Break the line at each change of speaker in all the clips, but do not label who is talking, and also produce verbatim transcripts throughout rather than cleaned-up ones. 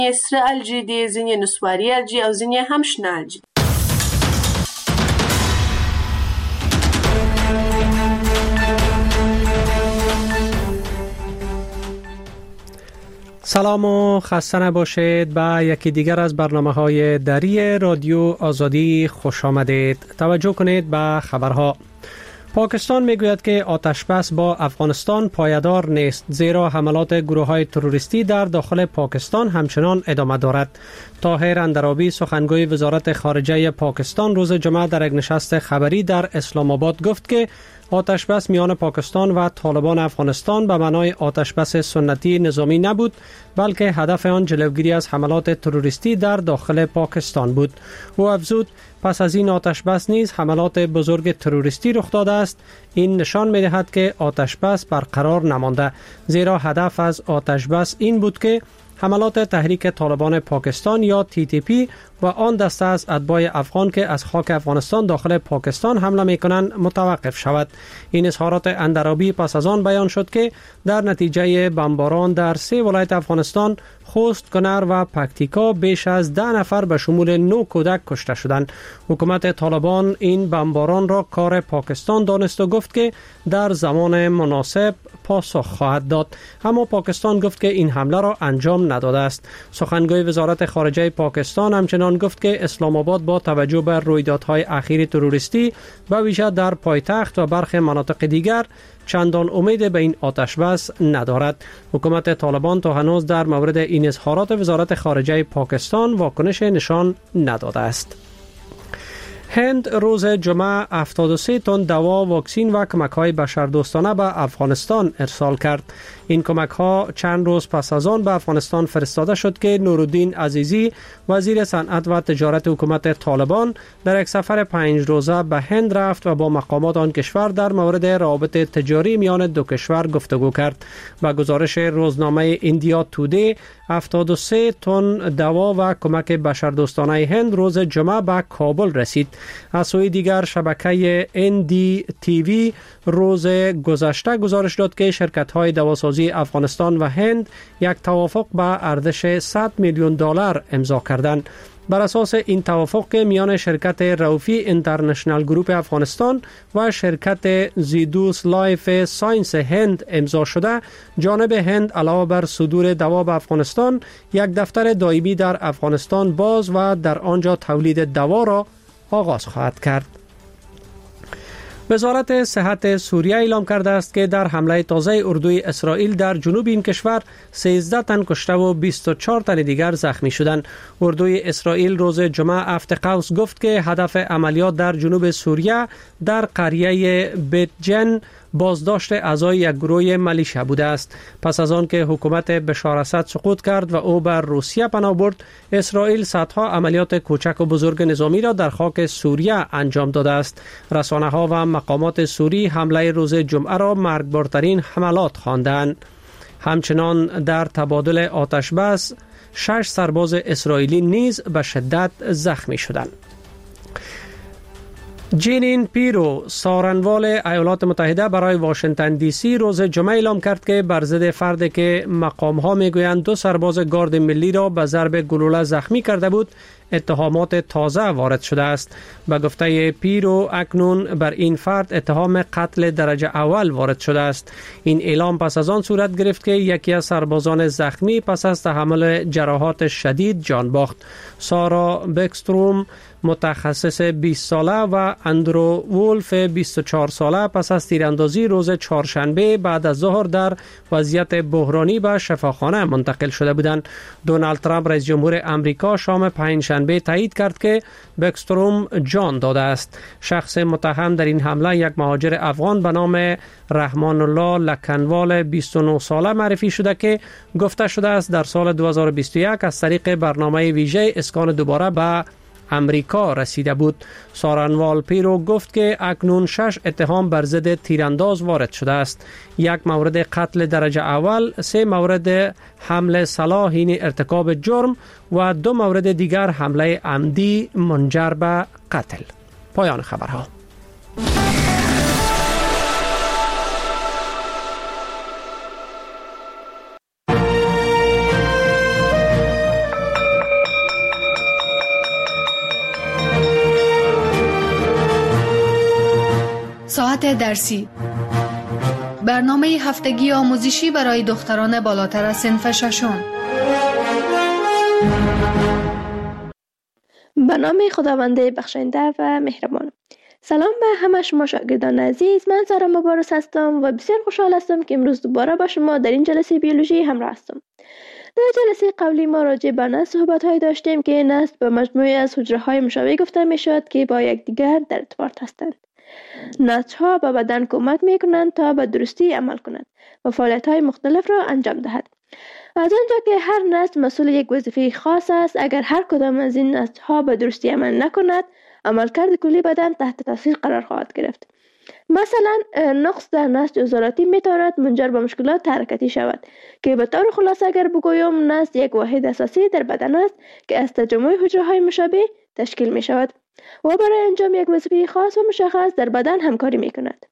سره الجی دی، ځینې نسواري الجی او ځینې هم شنه الجی.
سلام و خسته نباشید. به یکی دیگر از برنامه‌های دری رادیو آزادی خوش آمدید. توجه کنید به خبرها. پاکستان میگوید که آتشبس با افغانستان پایدار نیست، زیرا حملات گروه‌های تروریستی در داخل پاکستان همچنان ادامه دارد. طاهر اندرابی سخنگوی وزارت خارجه پاکستان روز جمعه در یک نشست خبری در اسلام آباد گفت که آتشبس میان پاکستان و طالبان افغانستان به معنای آتشبس سنتی نظامی نبود، بلکه هدف آن جلوگیری از حملات تروریستی در داخل پاکستان بود. او افزود پس از این آتشبس نیز حملات بزرگ تروریستی رخ داده است. این نشان می‌دهد که آتشبس برقرار نمانده، زیرا هدف از آتشبس این بود که حملات تحریک طالبان پاکستان یا تی تی پی و آن دسته از اتباع افغان که از خاک افغانستان داخل پاکستان حمله می‌کنند متوقف شود. این اظهارات اندرابی پس از آن بیان شد که در نتیجه بمباران در سه ولایت افغانستان، خوست، کنر و پکتیکا بیش از ده نفر به شمول نه کودک کشته شدند. حکومت طالبان این بمباران را کار پاکستان دانست و گفت که در زمان مناسب پاسخ خواهد داد، اما پاکستان گفت که این حمله را انجام نداده است. سخنگوی وزارت خارجه پاکستان همچنان گفت که اسلام آباد با توجه به رویدادهای اخیر تروریستی به ویژه در پایتخت و برخی مناطق دیگر چندان امید به این آتشبس ندارد. حکومت طالبان تا هنوز در مورد این اظهارات وزارت خارجه پاکستان واکنش نشان نداده است. هند روز جمعه هفتاد و سه تن دوا، واکسین و کمک‌های بشردوستانه به افغانستان ارسال کرد. این کمک‌ها چند روز پس از آن به افغانستان فرستاده شد که نورالدین عزیزی وزیر صنعت و تجارت حکومت طالبان در یک سفر پنج روزه به هند رفت و با مقامات آن کشور در مورد روابط تجاری میان دو کشور گفتگو کرد. با گزارش روزنامه ایندیا تودی، هفتاد و سه تن دوا و کمک بشردوستانه هند روز جمعه به کابل رسید. از سوی دیگر شبکه ان دی تی وی روز گذشته گزارش داد که شرکت‌های دواسازی افغانستان و هند یک توافق به ارزش صد میلیون دلار امضا کردند. بر اساس این توافق که میان شرکت روفی اینترنشنال گروپ افغانستان و شرکت زیدوس لایف ساینس هند امضا شده، جانب هند علاوه بر صدور دوا به افغانستان یک دفتر دائمی در افغانستان باز و در آنجا تولید دوا را آغاز خواهد کرد. وزارت صحت سوریه اعلام کرده است که در حمله تازه اردوی اسرائیل در جنوب این کشور سیزده تن کشته و بیست و چهار تن دیگر زخمی شدند. اردوی اسرائیل روز جمعه هفت قوس گفت که هدف عملیات در جنوب سوریه در قریه بیت جن بازداشت اعضای یک گروه ملیشه بوده است. پس از آن که حکومت بشار اسد سقوط کرد و او بر روسیه پناه برد، اسرائیل صدها عملیات کوچک و بزرگ نظامی را در خاک سوریه انجام داده است. رسانه‌ها و مقامات سوری حمله روز جمعه را مرگبارترین حملات خواندند. همچنان در تبادل آتشبس شش سرباز اسرائیلی نیز به شدت زخمی شدند. جینین پیرو، سارنوال ایالات متحده برای واشنگتن دی سی، روز جمعه اعلام کرد که بر ضد فردی که مقام‌ها میگویند دو سرباز گارد ملی را به ضرب گلوله زخمی کرده بود، اتهامات تازه وارد شده است. به گفته پیرو اکنون بر این فرد اتهام قتل درجه اول وارد شده است. این اعلام پس از آن صورت گرفت که یکی از سربازان زخمی پس از تحمل جراحات شدید جان باخت. سارا بکستروم، متخصص بیست ساله، و اندرو وولف بیست و چهار ساله پس از تیراندازی روز چهارشنبه بعد از ظهر در وضعیت بحرانی به شفاخانه منتقل شده بودند. دونالد ترامپ رئیس جمهور امریکا شام پنجشنبه تایید کرد که بکستروم جان داده است. شخص متهم در این حمله یک مهاجر افغان به نام رحمان الله لکنوال بیست و نه ساله معرفی شده که گفته شده است در سال دو هزار و بیست و یک از طریق برنامه ویژه اسکان دوباره به امریکا رسیده بود. سارنوال پیرو گفت که اکنون شش اتهام بر ضد تیرانداز وارد شده است. یک مورد قتل درجه اول، سه مورد حمل سلاح یعنی ارتکاب جرم و دو مورد دیگر حمله عمدی منجر به قتل. پایان خبرها.
ساعت درسی، برنامه هفتگی آموزشی برای دختران بالاتر از صنف ششم.
به نام خداوند بخشنده و مهربان. سلام به همه شما شاگردان عزیز، من سارا مبارز هستم و بسیار خوشحال هستم که امروز دوباره با شما در این جلسه بیولوژی همراه هستم. در جلسه قبلی ما راجع به نسل صحبت های داشتیم که نسل به مجموعه از حجره های مشابه گفته می شود که با یکدیگر در ارتباط هستند. نسل ها به بدن کمک می کنند تا به درستی عمل کنند و فعالیت های مختلف را انجام دهد. از آنجا که هر نسل مسئول یک وظیفه خاص است، اگر هر کدام از این نسل ها به درستی عمل نکند، عملکرد کلی بدن تحت تاثیر قرار خواهد گرفت. مثلا نقص در نسج عضلاتی میتواند منجر به مشکلات حرکتی شود که به طور خلاصه اگر بگویم نسج یک واحد اساسی در بدن است که از تجمع حجره های مشابه تشکیل می شود و برای انجام یک وظیفه خاص و مشخص در بدن همکاری می کند.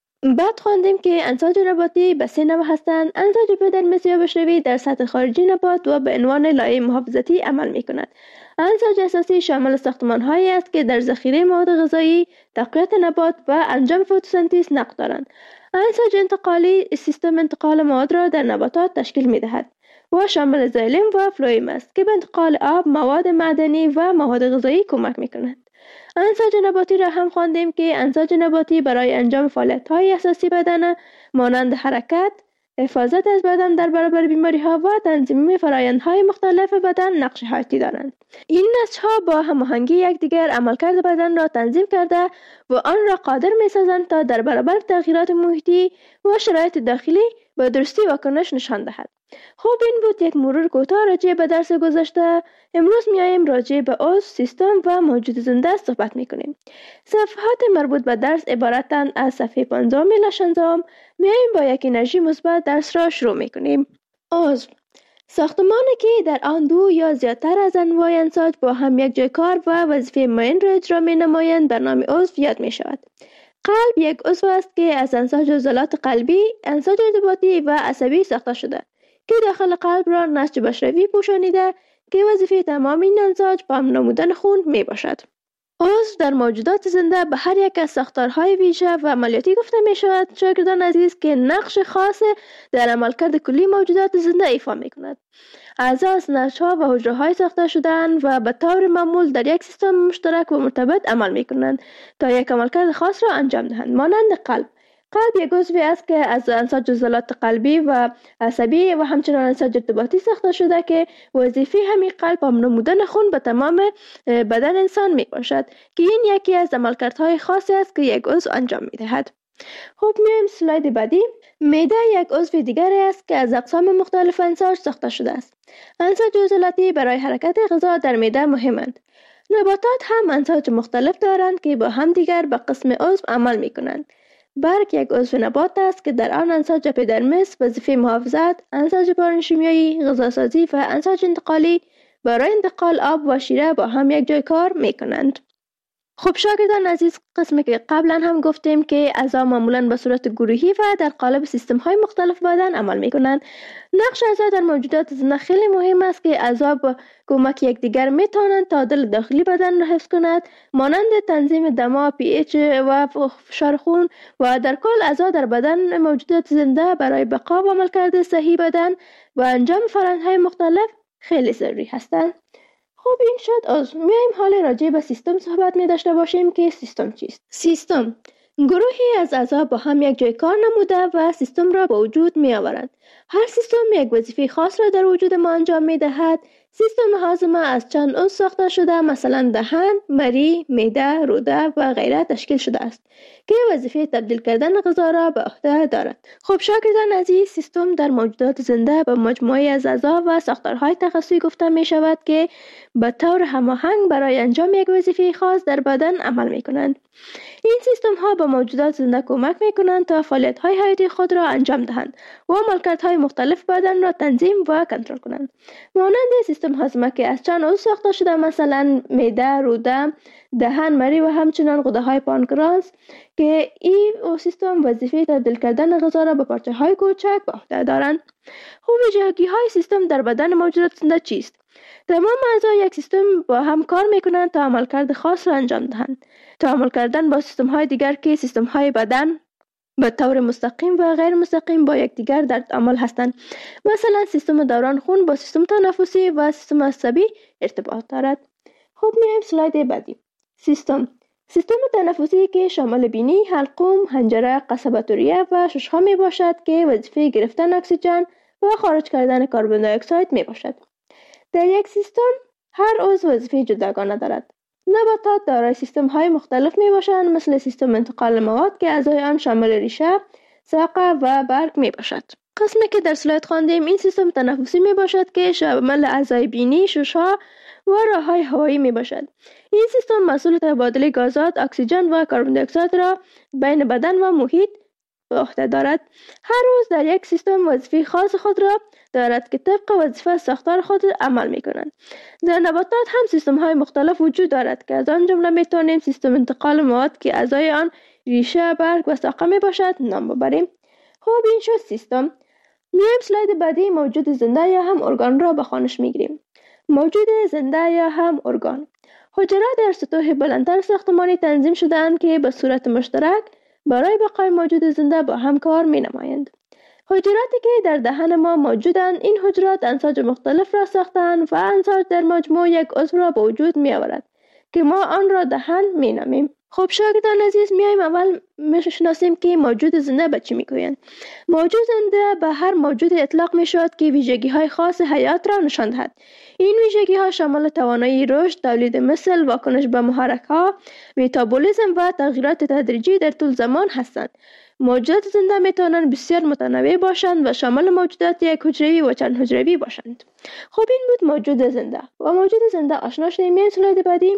بعد خواندیم که انساج نباتی به سه نوع هستند. انساج اپیدرمیسی یا بشروی در سطح خارجی نبات و به عنوان لایه محافظتی عمل می کند. انساج اساسی شامل ساختمان هایی است که در ذخیره مواد غذایی، تقویت نبات و انجام فتوسنتز نقش دارند. انساج انتقالی سیستم انتقال مواد را در نباتات تشکیل می دهد و شامل زایلم و فلوئیم است که به انتقال آب، مواد معدنی و مواد غذایی کمک می کند. انساج نباتی را هم خواندیم که انساج نباتی برای انجام فعالیت های اساسی بدن مانند حرکت، حفاظت از بدن در برابر بیماری ها و تنظیم فرآیندهای مختلف بدن نقش حیاتی دارند. این نسج ها با هماهنگی یکدیگر عملکرد بدن را تنظیم کرده و آن را قادر می سازند تا در برابر تغییرات محیطی و شرایط داخلی به درستی واکنش نشان دهد. خب این بود یک مرور کوتاه راجع به درس گذشته. امروز میایم راجع به عضو، سیستم و موجود زنده صحبت میکنیم. صفحات مربوط به درس عبارتند از صفحه پنجم الی شانزده. میایم با یک انرژی مثبت درس را شروع میکنیم. عضو، ساختمانی که در آن دو یا زیادتر از انواع انساج با هم یک جای کار و وظیفه معین را اجرا می نمایند بر نام عضو یاد می شود. قلب یک عضو است که از انساج عضلات قلبی، انساج ارتباطی و عصبی ساخته شده که داخل قلب را نسج بشروی پوشانیده که وظیفه تمام این انساج پمپ نمودن خون می باشد. عضو در موجودات زنده به هر یک از ساختارهای ویژه و عملیاتی گفته می شود شاگردان عزیز که نقش خاص در عملکرد کلی موجودات زنده ایفا می کند. اعضا از نسج‌ها و حجره‌های ساخته شده‌اند و به طور معمول در یک سیستم مشترک و مرتبط عمل می کنند تا یک عملکرد خاص را انجام دهند. مانند قلب. قلب یک عضوی است که از انساج عضلات قلبی و عصبی و همچنان انساج ارتباطی ساخته شده که وظیفه همین قلب پمپ نمودن خون به تمام بدن انسان می باشد که این یکی از عملکردهای خاصی است که یک عضو انجام می دهد. خب میایم سلاید بعدی. معده یک عضو دیگر است که از اقسام مختلف انساج ساخته شده است. انساج عضلاتی برای حرکت غذا در معده مهمند. نباتات هم انساج مختلف دارند که با هم دیگر به قسم عضو عمل می کنند. برگ یک عضو نبات است که در آن انساج اپیدرمیس وظیفه محافظت، انساج پارنشیمیایی، غذاسازی و انساج انتقالی برای انتقال آب و شیره با هم یک جای کار می کنند. خب شاگردان عزیز، قسمی که قبلا هم گفتیم که اعضا معمولا به صورت گروهی و در قالب سیستم های مختلف بدن عمل می کنند. نقش اعضا در موجودات زنده خیلی مهم است که اعضا با کمک یکدیگر می توانند تعادل داخلی بدن را حفظ کنند، مانند تنظیم دما، پی ایچ و فشار خون و در کل اعضا در بدن موجودات زنده برای بقا و عملکرد صحیح بدن و انجام فرآیندهای مختلف خیلی ضروری هستند. خب این شد عضو. میایم حال راجع به سیستم صحبت می داشته باشیم که سیستم چیست؟ سیستم گروهی از اعضا با هم یک جای کار نموده و سیستم را به وجود می آورند. هر سیستم یک وظیفه خاص را در وجود ما انجام می دهد. سیستم هاضمه از چند عضو ساخته شده، مثلا دهن، مری، معده، روده و غیره تشکیل شده است که وظیفه تبدیل کردن غذا را به عهده دارد. خب شاگردان عزیز، سیستم در موجودات زنده به مجموعه از اعضا و ساختارهای تخصصی گفته می شود که به طور هماهنگ برای انجام یک وظیفه خاص در بدن عمل می کنند. این سیستم ها به موجودات زنده کمک می کنند تا فعالیت های حیاتی خود را انجام دهند و عملکردهای مختلف بدن را تنظیم و کنترل کنند. مانند سیستم هاضمه که از چند عضو ساخته شده، مثلا معده، روده، دهن، مری و همچنان غده های پانکراس که این سیستم وظیفه تبدیل کردن غذا را به پارچه های کوچک به عهده دارند. خب ویژگی های سیستم در بدن موجودات زنده چیست؟ تمام اعضای یک سیستم با هم کار میکنند تا عملکرد خاص را انجام دهند. تعامل کردن با سیستم های دیگر که سیستم های بدن به طور مستقیم و غیر مستقیم با یکدیگر در تعامل هستند. مثلا سیستم دوران خون با سیستم تنفسی و سیستم عصبی ارتباط دارد. خب میایم سلاید بعدی. سیستم سیستم تنفسی که شامل بینی، حلقوم، حنجره، قصبه ریه و ششها می باشد که وظیفه گرفتن اکسیژن و خارج کردن کربن دی اکساید می باشد. در یک سیستم هر عضو وظیفه جداگانه دارد. نباتات دارای سیستم های مختلف می باشند، مثل سیستم انتقال مواد که اعضای آن شامل ریشه، ساقه و برگ می باشد. قسمی که در سلاید خواندیم این سیستم تنفسی می باشد که شامل اعضای بینی، ششها و راههای هوایی می باشد. این سیستم مسئول تبادل گازات، اکسیژن و کربن دی اکساید را بین بدن و محیط به عهده دارد. هر روز در یک سیستم وظیفه خاص خود را دارد که طبق وظیفه ساختار خود عمل می کنند. در نباتات هم سیستم های مختلف وجود دارد که از آن جمله می توانیم سیستم انتقال مواد که اعضای آن ریشه، برگ و ساقه می باشد نام ببریم. خب این شد سیستم. میایم سلاید بعدی موجود زنده یا هم ارگان را به خوانش می گیریم. موجود زنده یا هم ارگان حجرات در سطوح بلندتر ساختمانی تنظیم شده‌اند که به صورت مشترک برای بقای موجود زنده با هم کار می نمایند. حجراتی که در دهن ما موجودند، این حجرات انساج مختلف را ساختند و انساج در مجموع یک عضو را به وجود می آورد که ما آن را دهن می نامیم. خب شاگردان عزیز، میایم اول میشناسیم که موجود زنده به چی میگویند. موجود زنده به هر موجود اطلاق میشود که ویژگی های خاص حیات را نشان دهد. این ویژگی ها شامل توانایی رشد، تولید مثل، واکنش به محرک ها، متابولیسم و تغییرات تدریجی در طول زمان هستند. موجودات زنده میتوانند بسیار متنوع باشند و شامل موجودات یک حجروی و چند حجروی باشند. خب این بود موجود زنده. و موجود زنده آشنا شدیم. میایم سلاید بعدی.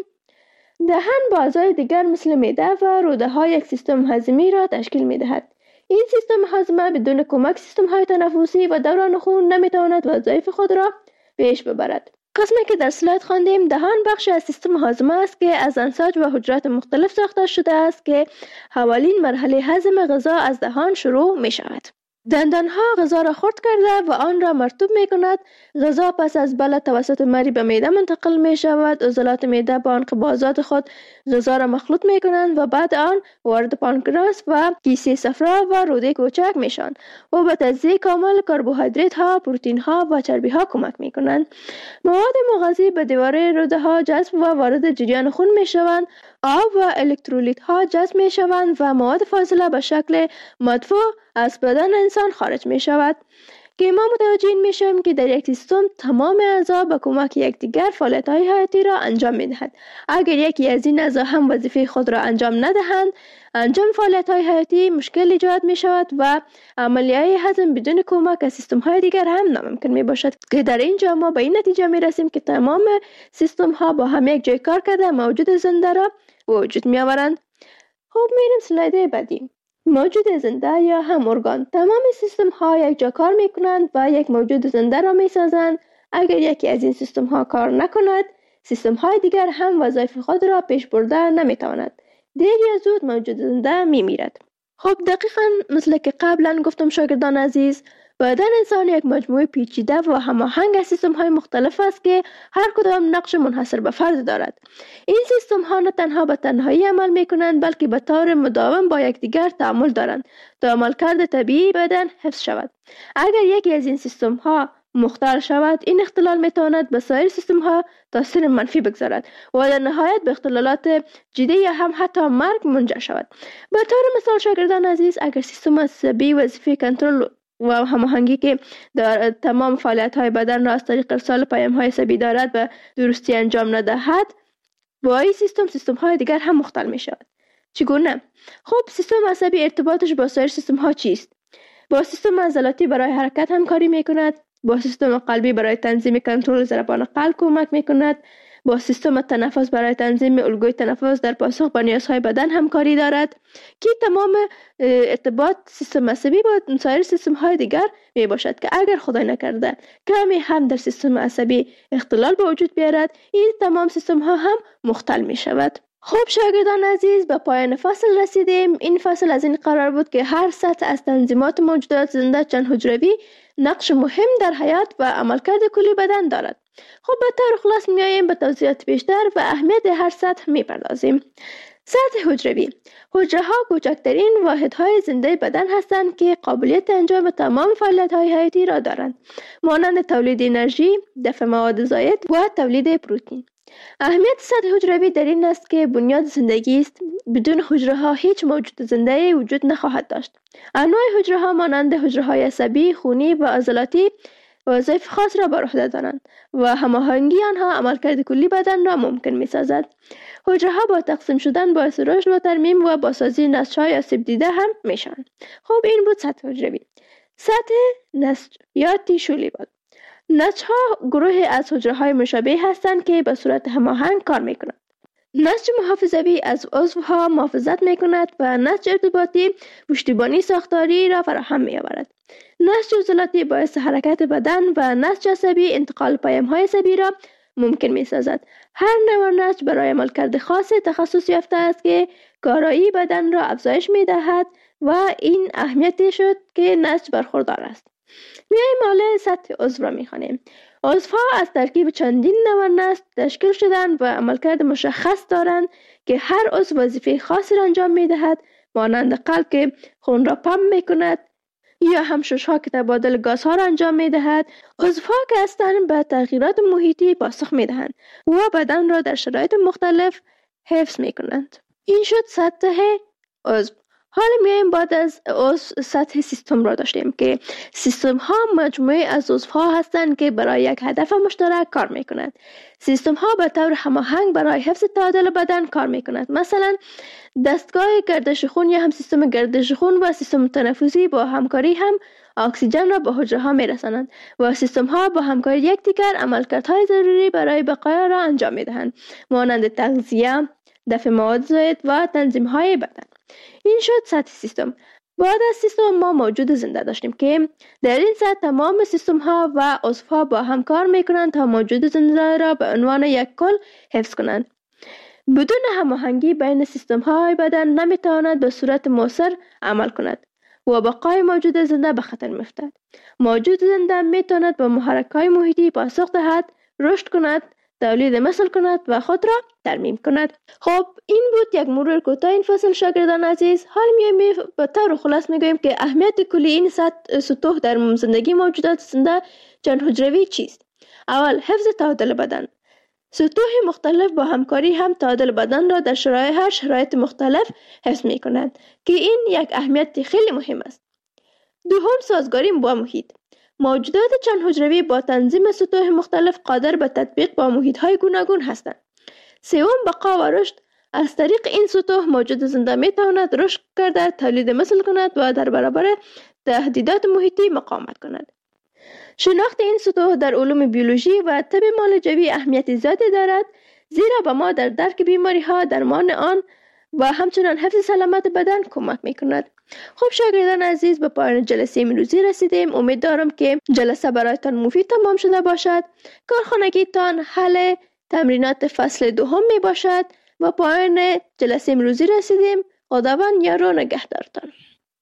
دهن با اعضای دیگر مثل معده و روده ها یک سیستم هضمی را تشکیل می دهد. این سیستم هضم بدون کمک سیستم های تنفسی و دوران خون نمی تواند وظایف خود را پیش ببرد. قسمی که در سلاید خواندیم دهان بخش از سیستم هضم است که از انساج و حجرات مختلف ساخته شده است که حوالین مرحله هضم غذا از دهان شروع می شود. دندان ها غذا را خرد کرده و آن را مرطوب می کند. غذا پس از بلع توسط مری به معده منتقل می شود. عضلات معده با انقباضات خود غذا را مخلوط می کنند و بعد آن وارد پانکراس و کیسه صفرا و روده کوچک می شوند و به تجزیه کامل کربوهیدرات ها، پروتئین ها و چربی ها کمک می کنند. مواد مغذی به دیواره روده ها جذب و وارد جریان خون می شوند. آب و الکترولیت ها جذب می شوند و مواد فاضله به شکل مدفوع از بدن انسان خارج می شود که ما متوجه می شویم که در یک سیستم تمام اعضا به کمک یکدیگر فعالیت های حیاتی را انجام می دهند. اگر یکی از این اعضا هم وظیفه خود را انجام ندهند، انجام فعالیت های حیاتی مشکل ایجاد می شود و عملیه هضم بدون کمک از سیستم های دیگر هم ناممکن می باشد که در اینجا ما به این نتیجه می رسیم که تمام سیستم ها با هم یک جای کار کرده موجود زنده را وجود می آورند. خب میریم سلاید بعدی. موجود زنده یا هم ارگان. تمام سیستم ها یک جا کار می کنند و یک موجود زنده را می سازند. اگر یکی از این سیستم ها کار نکند، سیستم های دیگر هم وظایف خود را پیش برده نمی تواند. دیر یا زود موجود زنده می میرد. خب دقیقاً مثل که قبلا گفتم شاگردان عزیز، بدن انسان یک مجموعه پیچیده و هماهنگ از سیستم های مختلف است که هر کدام نقش منحصر به فرد دارد. این سیستم ها نه تنها به تنهایی عمل می کنند بلکه به طور مداوم با یکدیگر تعامل دارند تا عملکرد طبیعی بدن حفظ شود. اگر یکی از این سیستم ها مختل شود، این اختلال می تواند به سایر سیستم ها تاثیر منفی بگذارد و در نهایت به اختلالات جدی یا هم حتی مرگ منجر شود. به طور مثال شاگردان عزیز، اگر سیستم عصبی وظیفه کنترل و هماهنگی که در تمام فعالیت های بدن را از طریق ارسال پیام های عصبی دارد و درستی انجام ندهد، با این سیستم سیستم های دیگر هم مختل می شود. چگونه؟ خب سیستم عصبی ارتباطش با سایر سیستم ها چیست؟ با سیستم عضلاتی برای حرکت همکاری می کند، با سیستم قلبی برای تنظیم کنترل ضربان قلب کمک می کند، با سیستم تنفس برای تنظیم الگوی تنفس در پاسخ به نیازهای بدن همکاری دارد که تمام ارتباط سیستم عصبی با سایر سیستم های دیگر می باشد که اگر خدای نکرده کمی هم در سیستم عصبی اختلال به وجود بیارد، این تمام سیستم ها هم مختل می شود. خب شاگردان عزیز، به پایان فصل رسیدیم. این فصل از این قرار بود که هر سطح از تنظیمات موجودات زنده چند حجروی نقش مهم در حیات و عملکرد کلی بدن دارد. خب به طور خلاص میاییم به توضیحات بیشتر و اهمیت هر سطح میپردازیم. سطح حجروی. حجره ها کوچکترین واحدهای زنده بدن هستند که قابلیت انجام تمام فعالیت های حیاتی را دارند، مانند تولید انرژی، دفع مواد زائد و تولید پروتئین. اهمیت سطح حجروی در این است که بنیاد زندگی است. بدون حجره ها هیچ موجود زنده وجود نخواهد داشت. انواع حجره ها مانند حجره های عصبی، خونی و عضلاتی وظایف خاص را بر عهده دارند و هماهنگی آنها عملکرد کلی بدن را ممکن می سازد. حجره ها با تقسیم شدن باعث رشد و ترمیم و بازسازی نسج‌های آسیب دیده هم میشن. خب این بود سطح حجروی. سطح نسج یا تیشو بود. نسج‌ها گروه از حجره‌های مشابه هستند که به صورت هماهنگ کار می‌کنند. نسج محافظوی از عضوها محافظت می‌کند و نسج ارتباطی پشتیبانی ساختاری را فراهم می‌آورد. نسج عضلاتی باعث حرکت بدن و نسج عصبی انتقال پیام‌های عصبی را ممکن می‌سازد. هر نوع نسج برای عملکرد خاص تخصص یافته است که کارایی بدن را افزایش می‌دهد و این اهمیتی شد که نسج برخوردار است. میایم حالا سطح عضو را میخوانیم. عضوها از ترکیب چندین نوع نسج تشکیل شدند و عملکرد مشخص دارند که هر عضو وظیفه خاصی را انجام میدهد، مانند قلب که خون را پمپ میکند یا همشش‌ها که تبادل گازها را انجام میدهد. عضوها که هستند به تغییرات محیطی پاسخ میدهند و بدن را در شرایط مختلف حفظ میکنند. این شد سطح عضو. حالا میایم بعد از عضو سطح سیستم را داشتیم که سیستم ها مجموعه از عضوها هستند که برای یک هدف مشترک کار میکنند. سیستم ها به طور هماهنگ برای حفظ تعادل بدن کار میکنند. مثلا دستگاه گردش خون یا هم سیستم گردش خون و سیستم تنفسی با همکاری هم اکسیژن را به حجره ها میرسانند و سیستم ها با همکاری یکدیگر عملکردهای ضروری برای بقا را انجام میدهند، مانند تغذیه، دفع مواد زائد و تنظیم های بدن. این شد سطح سیستم. بعد از سیستم ما موجود زنده داشتیم که در این سطح تمام سیستم ها و عضوها با هم کار میکنند تا موجود زنده را به عنوان یک کل حفظ کنند. بدون هماهنگی بین سیستم های بدن نمیتواند به صورت مؤثر عمل کند و بقای موجود زنده به خطر میافتد. موجود زنده میتواند به محرک های محیطی پاسخ دهد، رشد کند، تولید مثل کند و خود را ترمیم کند. خب این بود یک مرور کوتاه این فصل شاگردان عزیز. حال میایم به طور خلاص میگوییم که اهمیت کلی این سطوح در زندگی موجودات زنده چند حجروی چیست. اول، حفظ تعادل بدن. سطوح مختلف با همکاری هم تعادل بدن را در شرایط هر شرایط مختلف حفظ میکنند که این یک اهمیت خیلی مهم است. دوم، سازگاری با محیط. موجودات چند حجروی با تنظیم سطوح مختلف قادر به تطبیق با محیط‌های گوناگون هستند. سوم، بقا و رشد. از طریق این سطوح موجود زنده میتواند رشد کرده، تولید مثل کند و در برابر تهدیدات محیطی مقاومت کند. شناخت این سطوح در علوم بیولوژی و طب معالجوی اهمیت زیادی دارد، زیرا به ما در درک بیماری ها، درمان آن و همچنان حفظ سلامت بدن کمک میکند. خب شاگردان عزیز، به پایان جلسه امروزی رسیدیم. امید دارم که جلسه برایتان مفید تمام شده باشد. کارخانگیتان حل تمرینات فصل دوم می باشد و پایان جلسه امروزی رسیدیم. خداوند یار و نگهدارتان.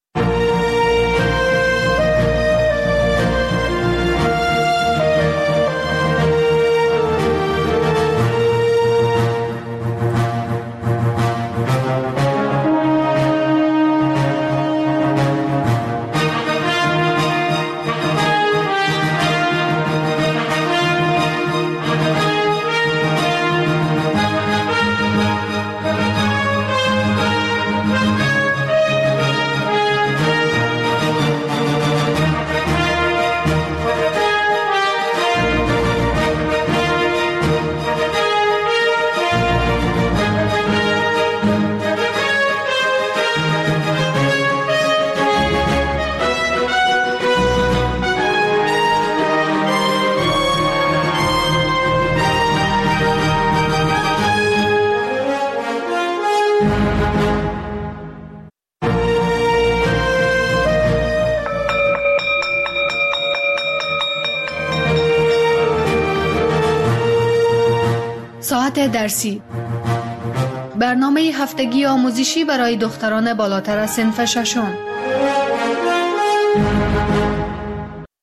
ساعت درسی، برنامه هفتگی آموزشی برای دختران بالاتر از صنف ششم.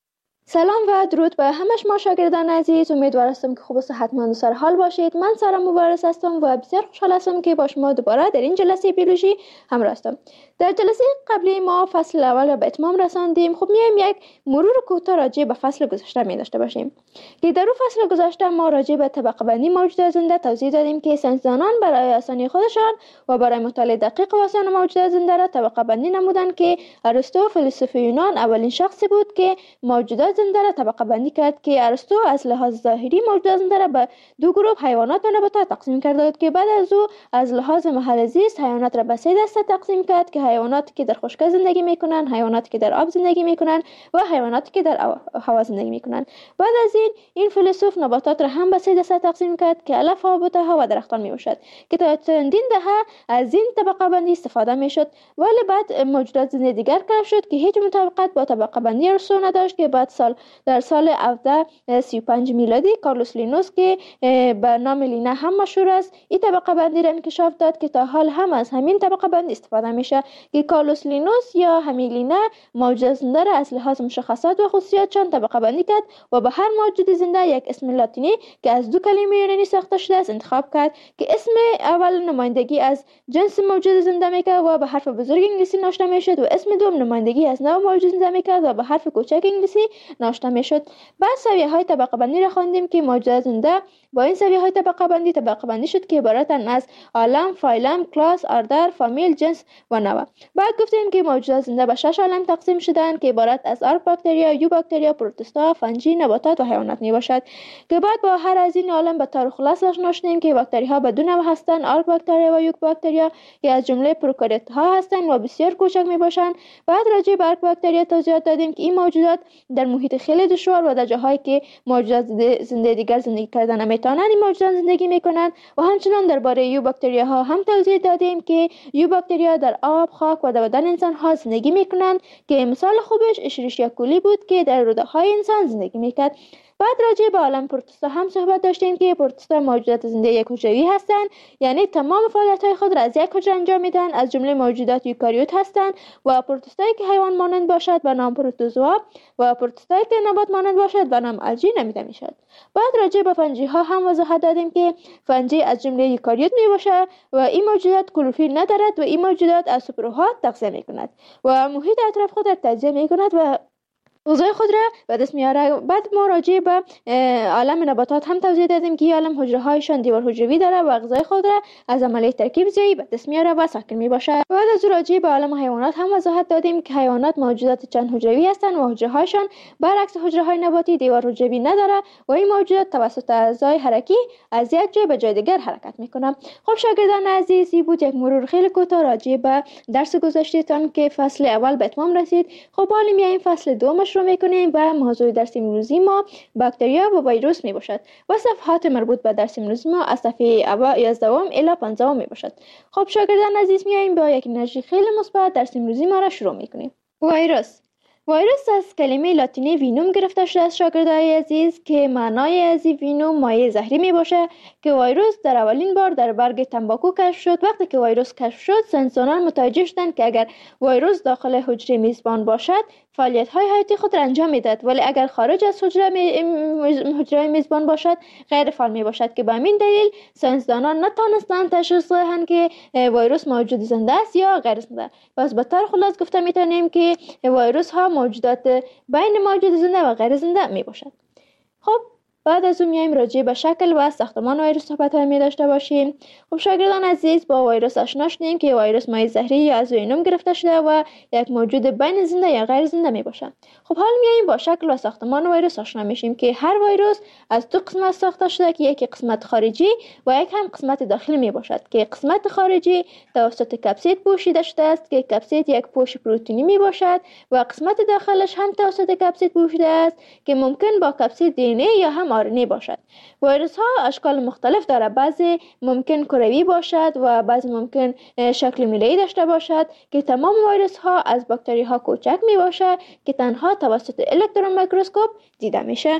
سلام و درود به همه شما شاگردان عزیز. امیدوار هستم که خوب و صحتمند و سر حال باشید. من سارا مبارز هستم و بسیار خوشحال هستم که با شما دوباره در این جلسه بیولوژی همراه هستم. در جلسه قبلی ما فصل اول را به اتمام رساندیم. خب میایم یک مرور کوتاه راجع به فصل گذشته می داشته باشیم که در اون فصل گذشته ما راجع به طبقه بندی موجودات زنده توضیح دادیم که ساینسدانان برای آسانی خودشان و برای مطالعه دقیق و آسان موجودات زنده را طبقه بندی نمودند که ارسطو فیلسوف یونان اولین شخصی بود که موجودات زنده را طبقه بندی کرد که ارسطو از لحاظ ظاهری موجودات زنده را به دو گروه حیوانات و نباتات تقسیم کرده بود که بعد از او از لحاظ محل زیست حیوانات را به سه دسته تقسیم کرد که حیواناتی که در خشکی زندگی میکنند، حیواناتی که در آب زندگی میکنند و حیواناتی که در هوا زندگی میکنند. بعد از این این فیلسوف نباتات را هم به سه دسته تقسیم کرد که علف ها، بوته ها و درختان میباشد که تا چندین دهه از این طبقه بندی استفاده میشد، ولی بعد موجودات زنده دیگر کشف شد که هیچ مطابقت با طبقه بندی ارسطو نداشت که بعد سال در سال هفده سی و پنج میلادی کارلوس لینوس که به نام لینا هم مشهور است این طبقه بندی را انکشاف داد که تا حال هم از همین طبقه بندی استفاده میشه که کارلوس لینوس یا همین لینا موجودات زنده را از لحاظ مشخصات و خصوصیاتشان طبقه بندی کرد و به هر موجود زنده یک اسم لاتینی که از دو کلمه یونانی ساخته شده است انتخاب کرد که اسم اول نمایندگی از جنس موجود زنده میکرد و به حرف بزرگ انگلیسی نوشته میشد و اسم دوم نمایندگی از نوع موجود زنده میکرد و به حرف کوچک انگلیسی نوشته میشد. بعد سویه های طبقه بندی را خواندیم که موجودات زنده با این سویه های طبقه بندی طبقه بندی شد که عبارتند از عالم، فایلم، کلاس، اردر، فامیل، جنس و نوع. بعد گفتیم که موجودات زنده به شش عالم تقسیم شدند که عبارت از آرک باکتریا، یو باکتریا، پروتوستا، فنجی، نباتات و حیوانات می باشد که بعد با هر از این عالم به طور خلاصه آشنا شدیم که باکتری ها به دو نوع هستند، آرک باکتریا و یو باکتریا که از جمله پروکاریوت ها هستند و بسیار کوچک می باشند. بعد راجع به آرک باکتریا توضیحات دادیم که این موجودات در محیط خیلی دشوار و در جاهایی که موجودات زنده دیگر زندگی کردن نمیتونند این موجودات زندگی میکنند و همچنان درباره یو باکتریا ها هم توضیح دادیم که یو باکتریا در آب، خاک و در بدن انسان ها زندگی میکنند که مثال خوبش اشریشیا کولی بود که در روده های انسان زندگی میکرد. بعد راجع به عالم پروتوستا هم صحبت داشتیم که پروتوستا موجودات زنده یک حجروی هستند، یعنی تمام فعالیت‌های خود را از یک حجره انجام میدن، از جمله موجودات یوکاریوت هستند و پروتوستایی که حیوان مانند باشد به نام پروتوزوا و پروتوستایی که نبات مانند باشد به نام الژی نامیده میشد. بعد راجع به فنجی ها هم وضاحت دادیم که فنجی از جمله یوکاریوت میباشد و این موجودات کلروفیل ندارد و این موجودات از سوپرها تغذیه میکند و محیط اطراف خود را تجزیه میکند و غذای خود را به دست میاره. بعد ما راجع به عالم نباتات هم توضیح دادیم که عالم حجره هایشان دیوار حجروی داره و غذای خود را از عملیه ترکیب زیایی به دست میاره و ساکن میباشه. بعد از راجع به عالم حیوانات هم وضاحت دادیم که حیوانات موجودات چند حجروی هستند و حجره هایشان برعکس حجره های نباتی دیوار حجروی نداره و این موجودات توسط اعضای حرکی از یک جای به جای دیگر حرکت میکنه. خب شاگردان عزیز، این بود یک مرور خیلی کوتاه راجع به درس گذشتهتان که فصل اول به اتمام رسید. خب حالا میایم فصل دوم رو میکنیم و موضوع درس امروزی ما باکتریا و ویروس می باشد و صفحات مربوط به درس امروزی ما از صفحه یازدهم الی پانزدهم می باشد. خب شاگردان عزیز، میایم با یک انرژی خیلی مثبت درس امروزی ما را شروع میکنیم. ویروس ویروس از کلمه لاتینی وینوم گرفته شده است شاگردای عزیز که معنای از وینوم مایع زهری می باشه که ویروس در اولین بار در برگ تنباکو کشف شد. وقتی که ویروس کشف شد ساینسدانان متوجه شدند که اگر ویروس داخل حجره میزبان باشد فعالیت های حیاتی خود را انجام میدهد، ولی اگر خارج از حجره می... حجره میزبان باشد غیر فعال می باشد که به همین دلیل ساینسدانان نتوانستند تشخیص دهند که ویروس موجود زنده است یا غیر زنده. پس به طور خلاص گفته میتونیم که ویروس ها موجودات بین موجود زنده و غیر زنده می باشد. خب بعد از اون میایم راجع به شکل و ساختمان ویروس صحبت می داشته باشیم. خب شاگردان عزیز، با ویروس آشنا شدیم که ویروس مایع زهری یا از وینوم گرفته شده و یک موجود بین زنده یا غیر زنده می باشد. خب حالا میایم با شکل و ساختمان ویروس آشنا میشیم که هر ویروس از دو قسمت ساخته شده که یک قسمت خارجی و یک هم قسمت داخلی می باشد که قسمت خارجی توسط کپسید پوشیده شده است که کپسید یک پوش پروتئینی می باشد و قسمت داخلش هم توسط کپسید پوشیده است که ممکن با کپسید دی ان ای یا هم آر ان ای باشد. ویروس ها اشکال مختلف داره، بعضی ممکن کروی باشد و بعضی ممکن شکل میله‌ای داشته باشد که تمام ویروس ها از باکتری ها کوچک می باشد که تنها توسط الکترون میکروسکوپ دیده میشه.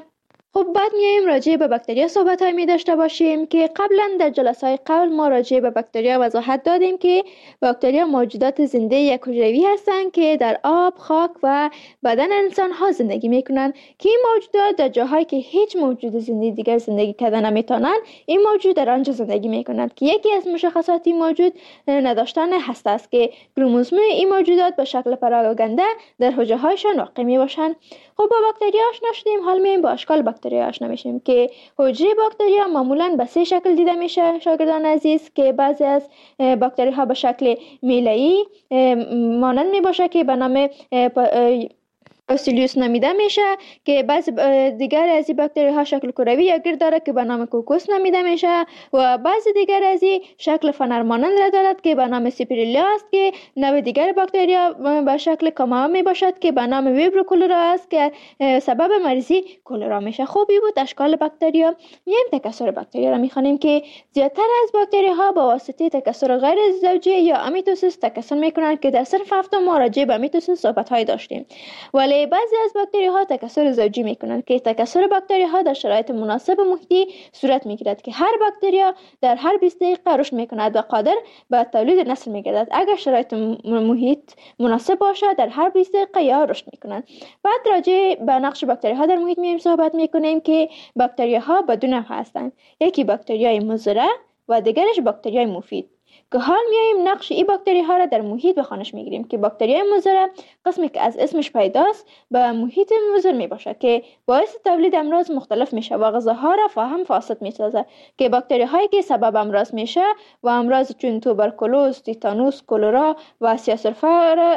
خب بعد میایم راجع به باکتریا صحبت های می داشته باشیم که قبلا در جلسه های قبل ما راجع به باکتریا وضاحت دادیم که باکتریا موجودات زنده یک حجروی هستند که در آب، خاک و بدن انسان ها زندگی می کنند که این موجودات در جاهایی که هیچ موجود زنده دیگر زندگی کردن نمیتونند این موجود در آنجا زندگی می کنند که یکی از مشخصات این موجود نداشتن هسته است که کروموزوم این موجودات به شکل پراگنده در حجره هایشان واقع می باشند. خب با باکتریا آشنا شدیم، حال میایم با اشکال باکتریا آشنا میشیم که حجره باکتریا معمولا به سه شکل دیده میشه شاگردان عزیز، که بعضی از باکتری ها به شکل میله‌ای مانند می باشه که به نام باسیلیوس نامیده میشه، که بعضی دیگر از این باکتری ها شکل کروی یا گرد داره که به نام کوکوس نامیده میشه و بعضی دیگر از این شکل فنر مانند را دارد که به نام سیپریلیا است، که نوع دیگر باکتریا به شکل کاما می باشد که به نام ویبرو کولرا است که سبب مریضی کولرا میشه. خوبی بود اشکال باکتریا. میایم تکثر باکتریا را میخوانیم که زیادتر از باکتری ها با واسطه تکثر غیر زوجی یا امیتوسیس تکثر میکنند که در صنف هفتم ما راجع به امیتوسیس صحبت های داشتیم. ولی بعضی از باکتری ها تکثر زوجی میکنند که تکثر باکتری ها در شرایط مناسب محیطی صورت میگیرد که هر باکتریا در هر بیست دقیقه رشد میکند و قادر به تولید نسل میگردد اگر شرایط محیط مناسب باشد. در هر بیست دقیقه یا رشد میکنند. بعد راجع به نقش باکتری ها در محیط میایم صحبت میکنیم که باکتری ها به دو نوع هستند، یکی باکتریای مضر و دیگرش باکتریای مفید، که حال میایم نقش این باکتری ها را در محیط به خوانش میگیریم که باکتریای مضر قسمی که از اسمش پیداست به محیط مضر می باشه که باعث تولید امراض مختلف میشه و غذاها را فاهم فاسد میسازه، که باکتری هایی که سبب امراض میشه و امراض چون توبرکولوز، تیتانوس، کولرا و سیاه‌سرفه را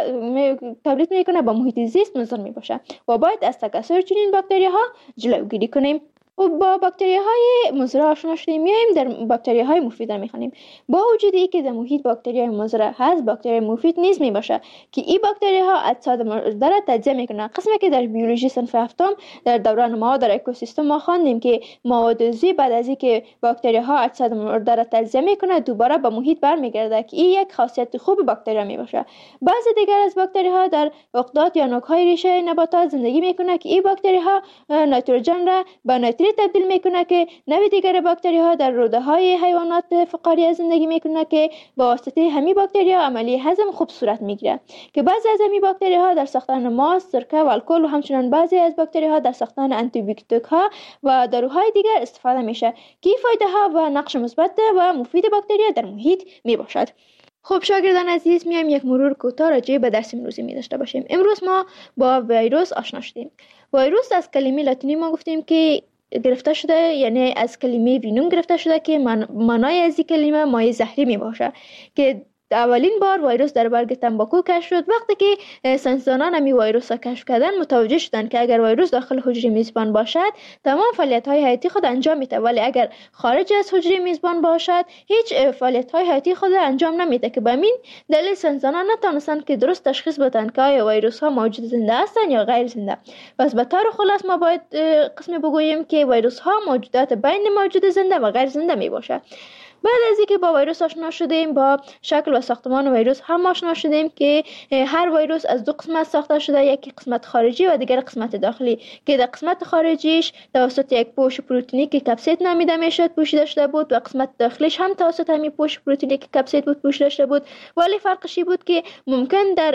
تولید میکنه به محیط زیست مضر می باشه و باید از تکثر چنین باکتری ها جلوگیری کنیم. و با باکتری های مضر آشنا شدیم، میایم در باکتری های مفید میخوانیم. با وجود ای که در محیط باکتری های مضر هست، باکتری مفید نیز می باشه که این باکتری ها اجساد مرده را تجزیه میکنن. قسمی که در بیولوژی صنف هفتم در دوران ما در اکوسیستم ما خواندیم که مواد عضوی بعد از اینکه باکتری ها اجساد مرده را تجزیه میکنه دوباره به محیط برمیگرده که این یک خاصیت خوب باکتری می باشه. بعضی دیگر از باکتری ها در عقدات یا نوک های ریشه نباتات زندگی میکنه که این باکتری ها نیتروژن را به نیتریت تبدیل میکنه که نوع دیگر باکتری ها در روده های حیوانات فقاریه زندگی میکنه که با واسطه همین باکتری ها عملی هضم خوب صورت میگیره، که بعضی از همین باکتری ها در ساختن ماست، سرکه و الکل و همچنین بعضی از باکتری ها در ساختن آنتی بیوتیک ها و داروهای دیگر استفاده میشه که فایده ها و نقش مثبت و مفید باکتری در محیط میباشد. خب شاگردان عزیز، میایم یک مرور کوتاه راجع به درس امروزی می داشته باشیم. امروز ما با ویروس آشنا شدیم. ویروس از کلمه لاتینی ما گفتیم که گرفته شده، یعنی از کلمه وینوم گرفته شده که معنای از این کلمه مایع زهری می باشه، که اولین بار ویروس در برگ تنباکو کشف شد. وقتی که ساینسدانان همی ویروس را کشف کردن متوجه شدند که اگر ویروس داخل حجره میزبان باشد تمام فعالیت های حیاتی خود انجام میده، ولی اگر خارج از حجره میزبان باشد هیچ فعالیت های حیاتی خود انجام نمیده، که به همین دلیل ساینسدانان نتونستند که درست تشخیص بدن که آیا ویروس ها موجود زنده هستند یا غیر زنده. پس به طور خلاص ما باید قسمی بگوییم که ویروس ها موجودات بین موجود زنده و غیر زنده می باشه. بعد از اینکه با ویروس آشنا شدیم، با شکل و ساختمان ویروس هم آشنا شدیم که هر ویروس از دو قسمت ساخته شده، یکی قسمت خارجی و دیگر قسمت داخلی، که در قسمت خارجیش توسط یک پوش پروتئینی که کپسید نامیده میشد پوشیده شده بود و قسمت داخلیش هم توسط همین پوش پروتئینی که کپسید بود پوشیده شده بود. ولی فرقش بود که ممکن در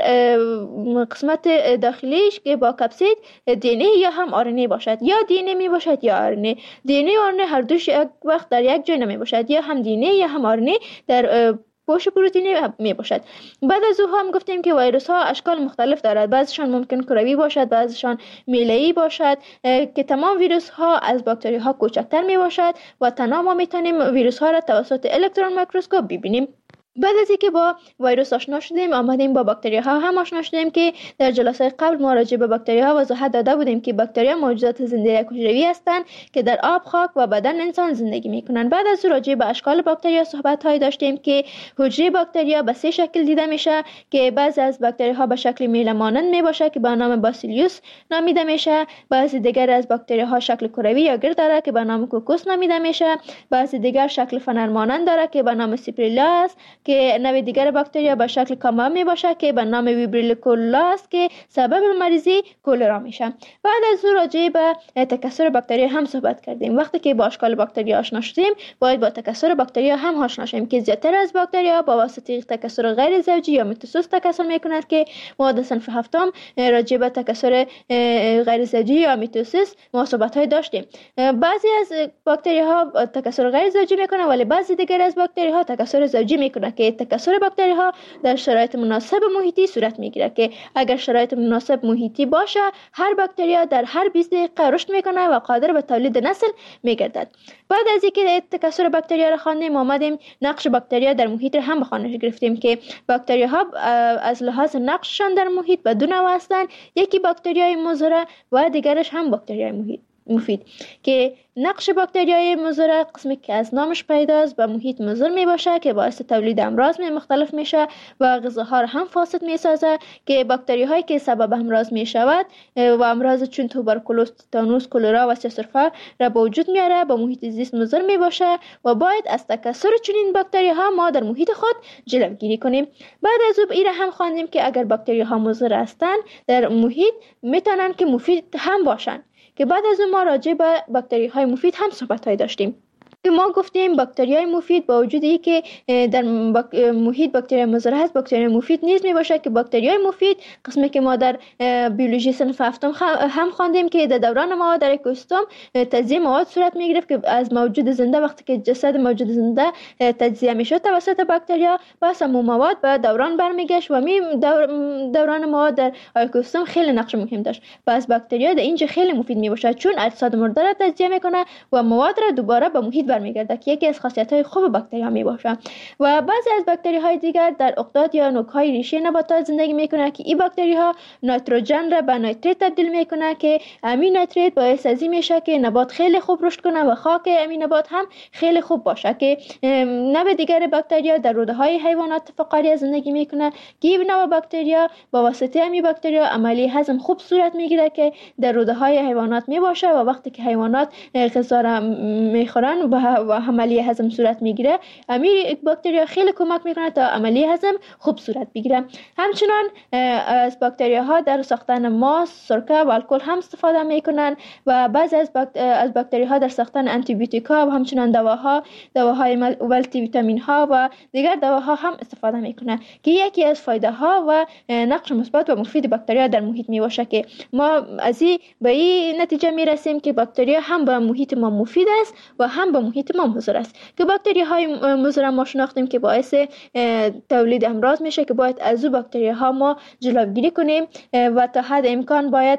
قسمت داخلیش که با کپسید دی ان ای یا هم آر ان ای باشد، یا دی ان ای می باشد یا آر ان ای. دی ان ای و آر ان ای هر دوش یک وقت در یک جای نمی باشد، یا هم دی ان ای یا هم آر ان ای در پوش پروتئینی می باشد. بعد از او هم گفتیم که ویروس ها اشکال مختلف دارد، بعضیشان ممکن کروی باشد، بعضیشان میله‌ای باشد، که تمام ویروس ها از باکتری ها کوچکتر می باشد و تنها ما میتونیم ویروس ها را توسط الکترون میکروسکوپ ببینیم. بعد از اینکه با ویروس آشنا شدیم آمدیم با باکتری ها هم آشنا شدیم که در جلسه قبل ما راجع به باکتری ها وضاحت داده بودیم که باکتری ها موجودات زنده حجروی هستند که در آب، خاک و بدن انسان زندگی میکنند. بعد از راجع به اشکال باکتری ها صحبت های داشتیم که حجره باکتری ها به سه شکل دیده میشه، که بعضی از باکتری ها به شکل میله مانند می باشه که به نام باسیلیوس نامیده میشه، بعضی دیگر از باکتری ها شکل کروی یا گرد داره که به نام کوکوس نامیده میشه، بعضی دیگر شکل فنر مانند داره که به نام سیپریلا است، که نوع دیگر باکتریا به شکل کامل می باشه که به نام ویبریل کولولا است که سبب مریضی کولرا میشه. بعد از او راجع به تکثر باکتریا هم صحبت کردیم. وقتی که با اشکال باکتریا آشنا شدیم باید با تکثر باکتریا هم آشنا شیم که زیادتر از باکتریا با واسطه تکثر غیر زوجی یا میتوسیس تکثر میکند که ما در صنف هفتم راجع به تکثر غیر زوجی یا میتوسیس ما صحبت های داشتیم. بعضی از باکتریا ها تکثر غیر زوجی میکنه ولی بعضی دیگر از باکتریا ها تکثر زوجی میکنه که تکثر باکتریا ها در شرایط مناسب محیطی صورت میگیره که اگر شرایط مناسب محیطی باشه هر باکتریا در هر بیست دقیقه رشد میکنه و قادر به تولید نسل میگردد. بعد از اینکه تکثر باکتریا را خواندیم آمدیم نقش باکتریا در محیط را هم به خوانش گرفتیم که باکتریا ها از لحاظ نقششان در محیط به دو نوع هستند. یکی باکتریای مضر و دیگرش هم باکتریای محیط مفید که نقش باکتریای مضر قسمی که از نامش پیداست به محیط مضر می باشه که باعث تولید امراض مختلف میشه و غذاها را هم فاسد می سازه که باکتری هایی که سبب امراض می شود و امراض چون توبرکولوز، تیتانوس، کولرا و سرفه را به وجود میاره به محیط زیست مضر می باشه و باید از تکثر چنین باکتری ها ما در محیط خود جلوگیری کنیم. بعد از او ایره هم خواندیم که اگر باکتری ها مضر هستند در محیط میتونن که مفید هم باشن که بعد از اون ما راجع به باکتری های مفید هم صحبت های داشتیم که ما گفتیم باکتری های مفید با وجود ای که در باک... محیط باکتری مضر هست باکتری مفید نیز می باشه که باکتری های مفید قسمی که ما در بیولوژی صنف هفتم هم خواندیم که در دوران مواد در اکوسیستم تجزیه مواد صورت می گرفت که از موجود زنده وقتی که جسد موجود زنده تجزیه می شد توسط باکتریا پس همون مواد به دوران برمیگشت و می دور... دوران مواد در اکوسیستم خیلی نقش مهم داشت. پس باکتریا در اینجا خیلی مفید می باشه چون اجساد مرده را تجزیه میکنه و مواد را دوباره به محیط برمیگرده که یکی از خاصیت‌های خوب باکتری‌ها میباشه. و بعضی از باکتری‌های دیگر در اقداد یا نوک‌های ریشه نباتات زندگی میکنه که این باکتری‌ها نیتروژن را به نیتریت تبدیل میکنه که امین نیتریت باعث از این میشه که نبات خیلی خوب رشد کنه و خاک امین نبات هم خیلی خوب باشه که نوع دیگر باکتریا در روده‌های حیوانات فقاریه زندگی میکنه که این نوع باکتریا با واسطه امین باکتریا عملی هضم خوب صورت میگیره که در روده‌های حیوانات میباشه و وقتی که حیوانات غذا را میخورن و عملی هضم صورت میگیره امی باکتریا خیلی کمک میکنه تا عملی هضم خوب صورت بگیره. همچنان از باکتریا ها در ساختن ماست، سرکه و الکل هم استفاده میکنن و بعضی از باکت... از باکتری ها در ساختن آنتی بیوتیکا و همچنان دواها دواهای مولتی ویتامین ها و دیگر دواها هم استفاده میکنن که یکی از فایده ها و نقش مثبت و مفید باکتریا در محیط میباشه که ما از این به این نتیجه میرسیم که باکتریا هم به محیط ما مفید است و هم به محیط ما مضر است که باکتری های مضر ما شناختیم که باعث تولید امراض میشه که باید از او باکتری ها ما جلوگیری کنیم و تا حد امکان باید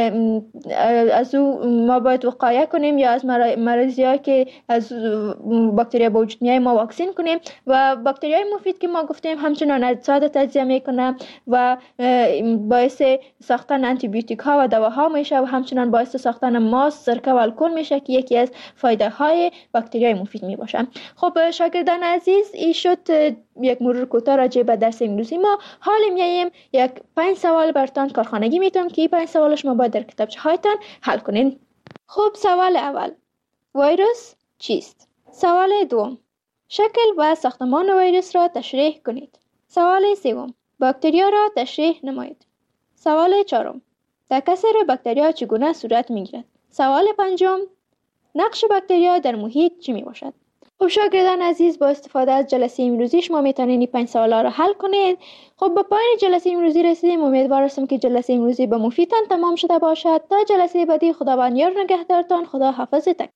از او ما باید وقایه کنیم یا از مریضی ها که از باکتری با وجود میای ما واکسین کنیم. و باکتری های مفید که ما گفتیم همچنان اجساد تجزیه میکنه و باعث ساختن آنتی بیوتیک ها و دواها میشه و همچنان باعث ساختن ماست، سرکه و الکل میشه که یکی از فایده های باکتریای مفید می باشن. خب شاگردان عزیز این شد یک مرور کوتاه راجع به درس امروزی ما. حال میایم یک پنج سوال براتون کارخانگی میتونم که این پنج سوالش ما باید در کتابچه هایتان حل کنین. خب سوال اول ویروس چیست؟ سوال دوم شکل و ساختمان ویروس را تشریح کنید. سوال سوم باکتریا را تشریح نمایید. سوال چهارم تکثر باکتریا چگونه صورت میگیرد؟ سوال پنجم نقش باکتریا در محیط چی می باشد؟ خب شاگردان عزیز با استفاده از جلسه امروزی شما میتونید این پنج سوالا را حل کنید. خب با پایان جلسه امروزی رسیدیم. امیدوار هستم که جلسه امروزی به مفیدتان تمام شده باشد. تا جلسه بعدی خداوند یار نگهدارتان. خدا حافظتان.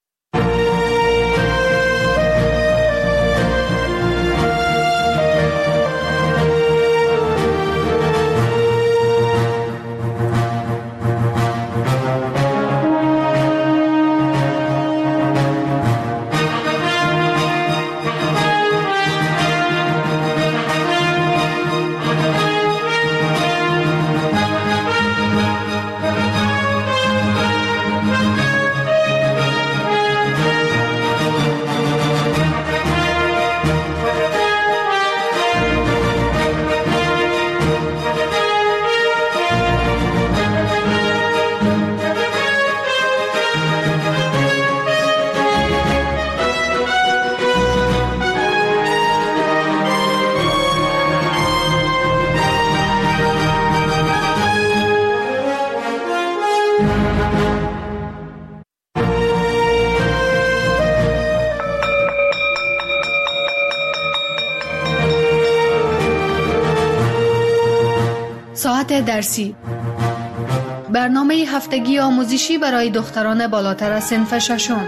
ساعت درسی، برنامه هفتگی آموزشی برای دختران بالاتر از صنف ششم.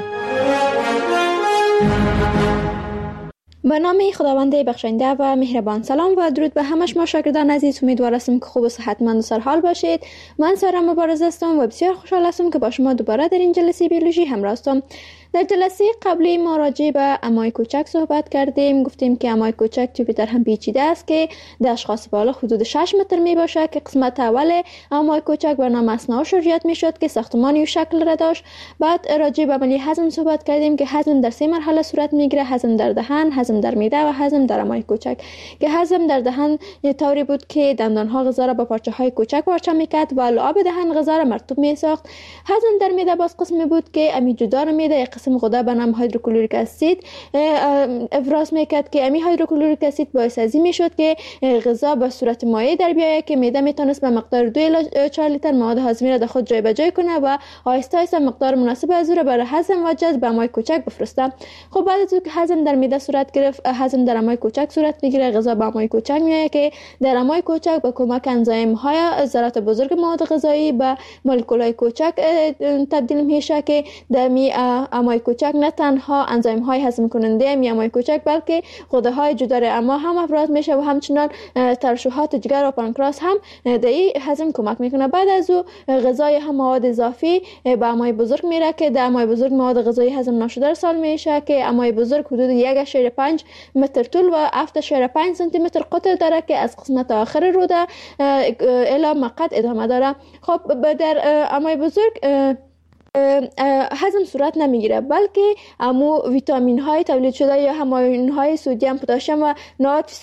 به نام خداوند بخشنده و مهربان. سلام و درود به همه شما شاگردان عزیز. امیدوار هستم که خوب و صحتمند و سرحال باشید. من سارا مبارز هستم و بسیار خوشحال هستم که با شما دوباره در این جلسه بیولوژی همراه هستم. در جلسه قبلی ما راجع به امای کوچک صحبت کردیم. گفتیم که امای کوچک توی در هم پیچیده است که در اشخاص بالا حدود شش متر می باشه که قسمت اول امای کوچک بر نام اثنا شریات می شد که ساختمانی و شکل را داشت. بعد راجع به عملیه هضم صحبت کردیم که هضم در سه مرحله صورت می گیره: هضم در دهن، هضم در معده و هضم در امای کوچک. که هضم در دهن طوری بود که دندان ها غذا را به پارچه های کوچک پارچه می کرد و لعاب دهن غذا را مرطوب می ساخت. هضم در معده باز قسمی بود که امی جدار معده قسم غده به نام هیدروکلوریک اسید افراز میکرد که امی هیدروکلوریک اسید باعث ازی میشد که غذا به صورت مایع در بیاید که معده میتونست به مقدار دو الی چهار لیتر مواد هاضمه را در خود جای به جای کنه و آهسته آهسته مقدار مناسب از او را برای هضم و جذب به امای کوچک بفرسته. خب بعد از اینکه هضم در معده صورت گرفت، هضم در امای کوچک صورت میگیره. غذا به امای کوچک میآید که در امای کوچک با کمک انزیم های ذرات بزرگ مواد غذایی به مولکول های کوچک تبدیل میشه که در می امای کوچک نه تنها انزیم های هضم کننده می امای کوچک بلکه غده های جدار اما هم افراز میشه و همچنان ترشحات جگر و پانکراس هم در این هضم کمک میکنه. بعد از او غذای هم مواد اضافی به امای بزرگ میره که در امای بزرگ مواد غذایی هضم نشده ارسال میشه که امای بزرگ حدود یک و پنج متر طول و هفت و پنج سانتی متر قطر داره که از قسمت آخر روده الی مقعد ادامه داره. خب در امای بزرگ هضم صورت نمیگیره بلکه امو ویتامین های تولید شده یا هماین های سدیم، پتاسیم و ناتریت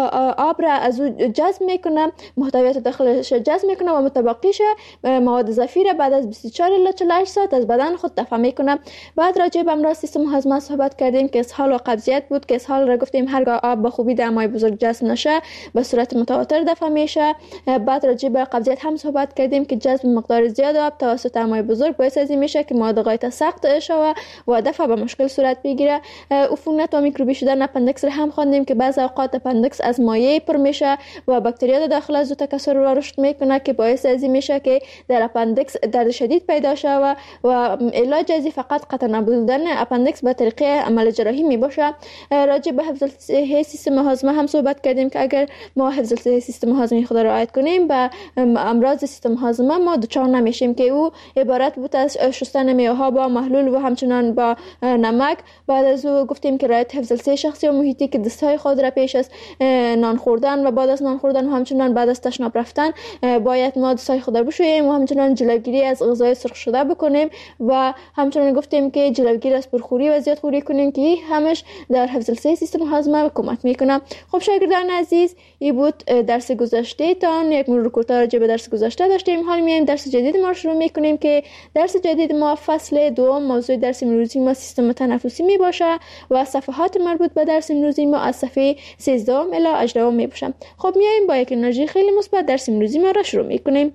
آب را از او جذب میکنه، محتویات داخلش جذب میکنه و متبقیش مواد اضافی را بعد از بیست و چهار الی چهل و هشت ساعت از بدن خود دفع میکنه. بعد راجع به امراض سیستم هاضمه صحبت کردیم که اسهال و قبضیت بود که اسهال را گفتیم هرگاه آب به خوبی در امای بزرگ جذب نشه به صورت متواتر دفع میشه. بعد راجع به قبضیت هم صحبت کردیم که جذب مقدار زیاد آب توسط امای بزرگ باعث از میشه که مواد غایت سخت شوه و دفع به مشکل صورت بگیره. عفونت و میکروبی شدن اپندکس را هم خواندیم که بعضی اوقات اپندکس از مایع پر میشه و باکتریا داخل از او تکثر و رشد میکنه که باعث از این میشه که در اپندکس درد شدید پیدا شوه و علاج از فقط قطع نبودن اپندکس به طریق عمل جراحی میباشه. راجع به حفظ صحی سیستم هاضمه هم صحبت کردیم که اگر ما حفظ صحی سیستم هاضمه خود را رعایت کنیم به امراض سیستم هاضمه ما دچار نمیشیم که او عبارت بود از شستن میوه‌ها با محلول و همچنان با نمک. بعد از او گفتیم که رعایت حفظ الصحه شخصی و محیطی که دستهای خود را پیش از نان خوردن و بعد از نان خوردن و همچنان بعد از تشناب رفتن باید ما دستهای خود را بشوییم و همچنان جلوگیری از غذای سرخ شده بکنیم و همچنان گفتیم که جلوگیری از پرخوری و زیاد خوری کنیم که همش در حفظ الصحه سیستم هاضمه کمک میکنه. خب شاگردان عزیز، این بود درس گذشته تان. یک مرور کوتاه راجع به درس گذشته داشتیم. حال میایم درس جدید ما شروع میکنیم که درس جدید ما فصل دوم موضوع درس امروزی ما سیستم تنفسی می باشه و صفحات مربوط به درس امروزی ما از صفحه سیزده الی هجده می باشه. خب میایم با یک انرژی خیلی مثبت درس امروزی ما را شروع میکنیم.